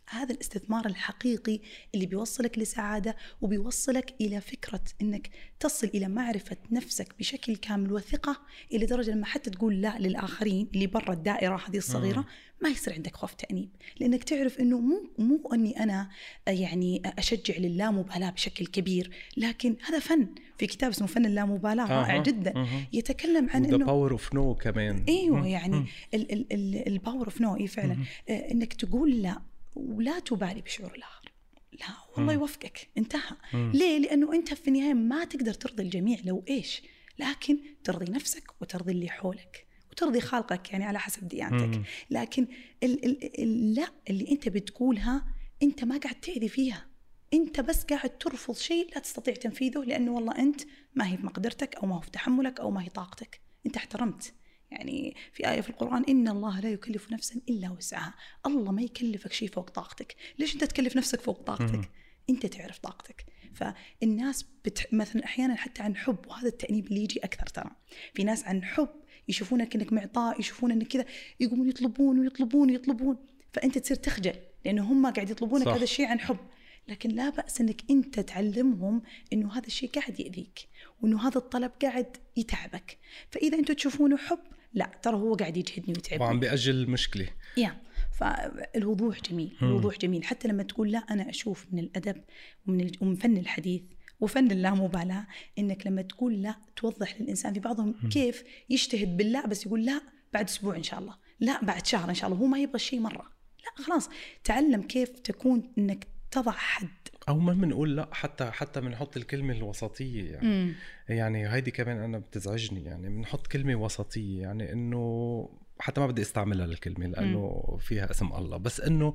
هذا الاستثمار الحقيقي اللي بيوصلك لسعادة وبيوصلك إلى فكرة أنك تصل إلى معرفة نفسك بشكل كامل وثقة، إلى درجة لما حتى تقول لا للآخرين اللي برا الدائرة هذه الصغيرة ما يصير عندك خوف تأنيب، لأنك تعرف أنه مو, مو أني أنا يعني أشجع للامبالاة بشكل كبير، لكن هذا فن. في كتاب اسمه فن اللامبالاة رائع آه. جدا آه. يتكلم عن انه انه باور اوف نو كمان. ايوه يعني الباور اوف نو فعلا. آه انك تقول لا ولا تبالي بشعور الاخر، لا والله يوفقك انتهى. مم. ليه؟ لانه انت في النهايه ما تقدر ترضي الجميع لو ايش، لكن ترضي نفسك وترضي اللي حولك وترضي خالقك يعني على حسب ديانتك. مم. لكن ال ال ال لا اللي انت بتقولها انت ما قاعد تأذي فيها، انت بس قاعد ترفض شيء لا تستطيع تنفيذه، لانه والله انت ما هي بمقدرتك او ما هو في تحملك او ما هي طاقتك. انت احترمت. يعني في آية في القرآن إن الله لا يكلف نفسا إلا وسعها. الله ما يكلفك شيء فوق طاقتك. ليش أنت تكلف نفسك فوق طاقتك؟ مم. أنت تعرف طاقتك. فالناس بت... مثلا أحيانا حتى عن حب، وهذا التأنيب اللي يجي أكثر ترى، في ناس عن حب يشوفونك إنك معطاء، يشوفون إنك كذا، يقومون يطلبون ويطلبون ويطلبون، فأنت تصير تخجل لأنه هم قاعد يطلبونك هذا الشيء عن حب. لكن لا بأس إنك أنت تعلمهم إنه هذا الشيء قاعد يأذيك وإنه هذا الطلب قاعد يتعبك. فإذا أنتوا تشوفونه حب، لا ترى هو قاعد يجهدني ويتعبني وعم بيأجل المشكلة. يا فالوضوح جميل. الوضوح جميل حتى لما تقول لا. أنا أشوف من الأدب ومن ومن فن الحديث وفن اللامبالاة إنك لما تقول لا توضح للإنسان. في بعضهم كيف يجتهد بالله بس يقول لا بعد أسبوع إن شاء الله، لا بعد شهر إن شاء الله، هو ما يبغى الشيء مرة. لا خلاص تعلم كيف تكون إنك تضع حد، او ما بنقول لا، حتى حتى بنحط الكلمه الوسطيه يعني. مم. يعني هيدي كمان انا بتزعجني، يعني بنحط كلمه وسطيه، يعني انه حتى ما بدي استعملها الكلمه لانه مم. فيها اسم الله، بس انه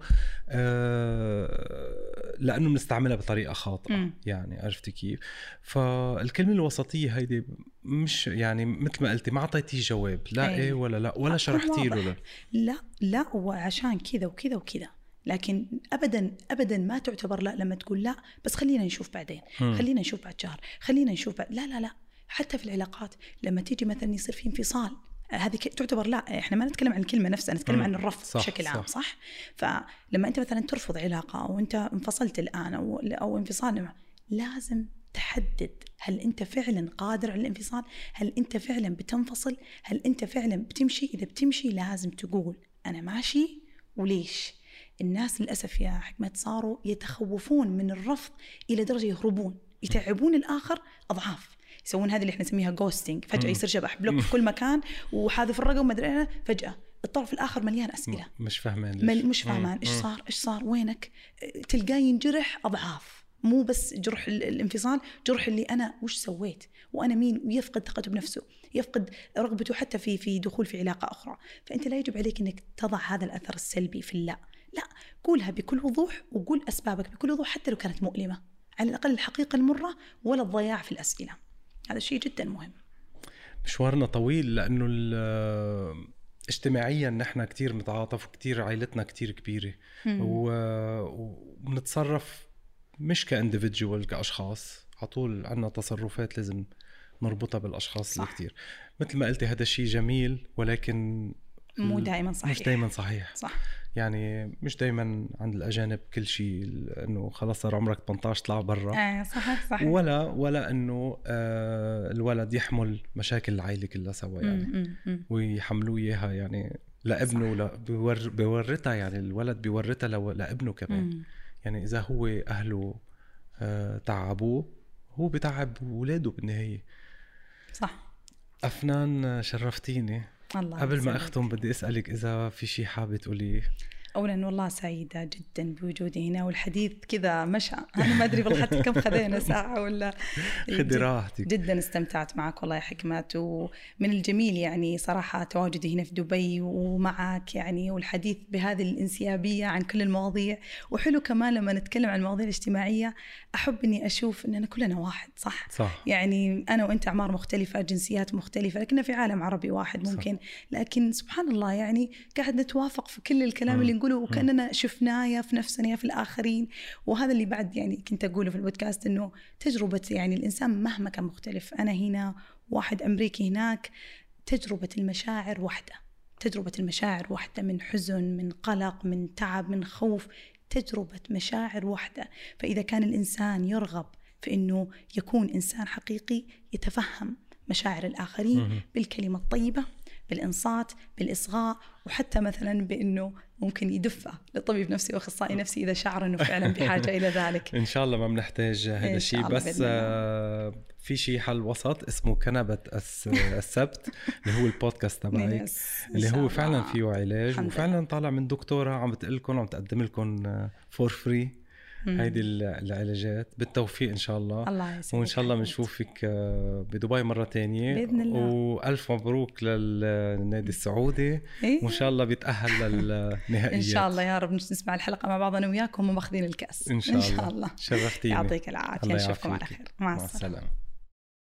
آه لانه بنستعملها بطريقه خاطئه. مم. يعني عرفتي كيف؟ فالكلمه الوسطيه هيدي مش يعني مثل ما قلتي ما اعطيتي جواب لا ايه, إيه ولا لا ولا شرحتي له لا لا لا وعشان كذا وكذا وكذا. لكن أبداً أبداً ما تعتبر لا لما تقول لا بس خلينا نشوف بعدين، م. خلينا نشوف بعد شهر، خلينا نشوف بعد. لا لا لا حتى في العلاقات لما تيجي مثلاً يصير في انفصال، هذه تعتبر لا. إحنا ما نتكلم عن الكلمة نفسها، نتكلم م. عن الرفض صح بشكل عام. صح. صح. فلما أنت مثلاً ترفض علاقة أو أنت انفصلت الآن أو أو انفصال، لازم تحدد هل أنت فعلاً قادر على الانفصال، هل أنت فعلاً بتنفصل، هل أنت فعلاً بتمشي. إذا بتمشي لازم تقول أنا ماشي وليش. الناس للأسف يا حكمة صاروا يتخوفون من الرفض إلى درجة يهربون، يتعبون الآخر أضعاف، يسوون هذه اللي احنا نسميها غوستينج. فجأة يصير شبح بلوك في كل مكان وحاذف الرقم مدري، فجأة الطرف الآخر مليان أسئلة مش فاهمان مش فاهمان إيش صار إيش صار وينك. تلقاه ينجرح أضعاف، مو بس جرح الانفصال، جرح اللي أنا وش سويت وأنا مين، ويفقد ثقته بنفسه، يفقد رغبته حتى في في دخول في علاقة أخرى. فأنت لا يجب عليك إنك تضع هذا الأثر السلبي في اللا. لا قولها بكل وضوح وقول أسبابك بكل وضوح حتى لو كانت مؤلمة، على الأقل الحقيقة المرة ولا الضياع في الأسئلة. هذا شيء جدا مهم. مشوارنا طويل لأنه اجتماعيا نحن كتير متعاطف وكتير عائلتنا كتير كبيرة وبنتصرف مش كانديفيديوال كأشخاص، عطول عنا تصرفات لازم نربطها بالأشخاص اللي كتير. مثل ما قلتي هذا الشيء جميل ولكن مو دائما صحيح. مش دائما صحيح. صح. يعني مش دائما عند الأجانب كل شيء انه خلاص صار عمرك ثمانية عشر طلع برا. اه صح صح. ولا ولا انه آه الولد يحمل مشاكل العائلة كلها سوا يعني م- م- م. ويحملوه اياها يعني لابنه، لا بيور بيورثها يعني الولد بيورثها لابنه كمان. م. يعني اذا هو اهله آه تعبوه هو بتعب ولاده بالنهاية. صح. أفنان شرفتيني. الله قبل ما أختم بدي أسألك إذا في شيء حابة تقوليه. أولاً والله سعيدة جداً بوجودي هنا، والحديث كذا مشى، أنا ما أدري بالحديث كم خذينا ساعة ولا. خدي راحتك. جداً استمتعت معك والله يا حكمة، ومن الجميل يعني صراحة تواجدي هنا في دبي ومعك يعني، والحديث بهذه الانسيابية عن كل المواضيع. وحلو كمان لما نتكلم عن المواضيع الاجتماعية أحب إني أشوف إننا كلنا واحد. صح. صح. يعني أنا وأنت أعمار مختلفة، جنسيات مختلفة، لكننا في عالم عربي واحد ممكن. صح. لكن سبحان الله يعني قاعد نتوافق في كل الكلام م. اللي نقوله، وكأننا شفناه يا في نفسنا يا في الآخرين. وهذا اللي بعد يعني كنت أقوله في البودكاست، إنه تجربة يعني الإنسان مهما كان مختلف، أنا هنا واحد أمريكي هناك، تجربة المشاعر واحدة، تجربة المشاعر واحدة، من حزن، من قلق، من تعب، من خوف، تجربة مشاعر واحدة. فإذا كان الإنسان يرغب في أنه يكون إنسان حقيقي يتفهم مشاعر الآخرين بالكلمة الطيبة، بالإنصات، بالإصغاء، وحتى مثلا بأنه ممكن يدفع لطبيب نفسي وأخصائي نفسي إذا شعر أنه فعلا بحاجة إلى ذلك. إن شاء الله ما بنحتاج هذا الشيء، بس آه في شيء حل وسط اسمه كنبة السبت اللي هو البودكاست تبعك اللي هو فعلا فيه علاج، وفعلا طالع من دكتورة عم بتقلكم عم تقدم لكم فور فري هيدي العلاجات. بالتوفيق إن شاء الله, الله وإن شاء الله بنشوفك بدبي مرة تانية بإذن الله. وألف مبروك للنادي السعودي إيه؟ وإن شاء الله بيتأهل للنهائيات إن شاء الله يا رب. نسمع الحلقة مع بعضنا وياكم وماخذين الكأس إن شاء الله. إن شاء الله. شرفتيني. يعطيك العافية، نشوفكم على خير. مع, مع السلامة.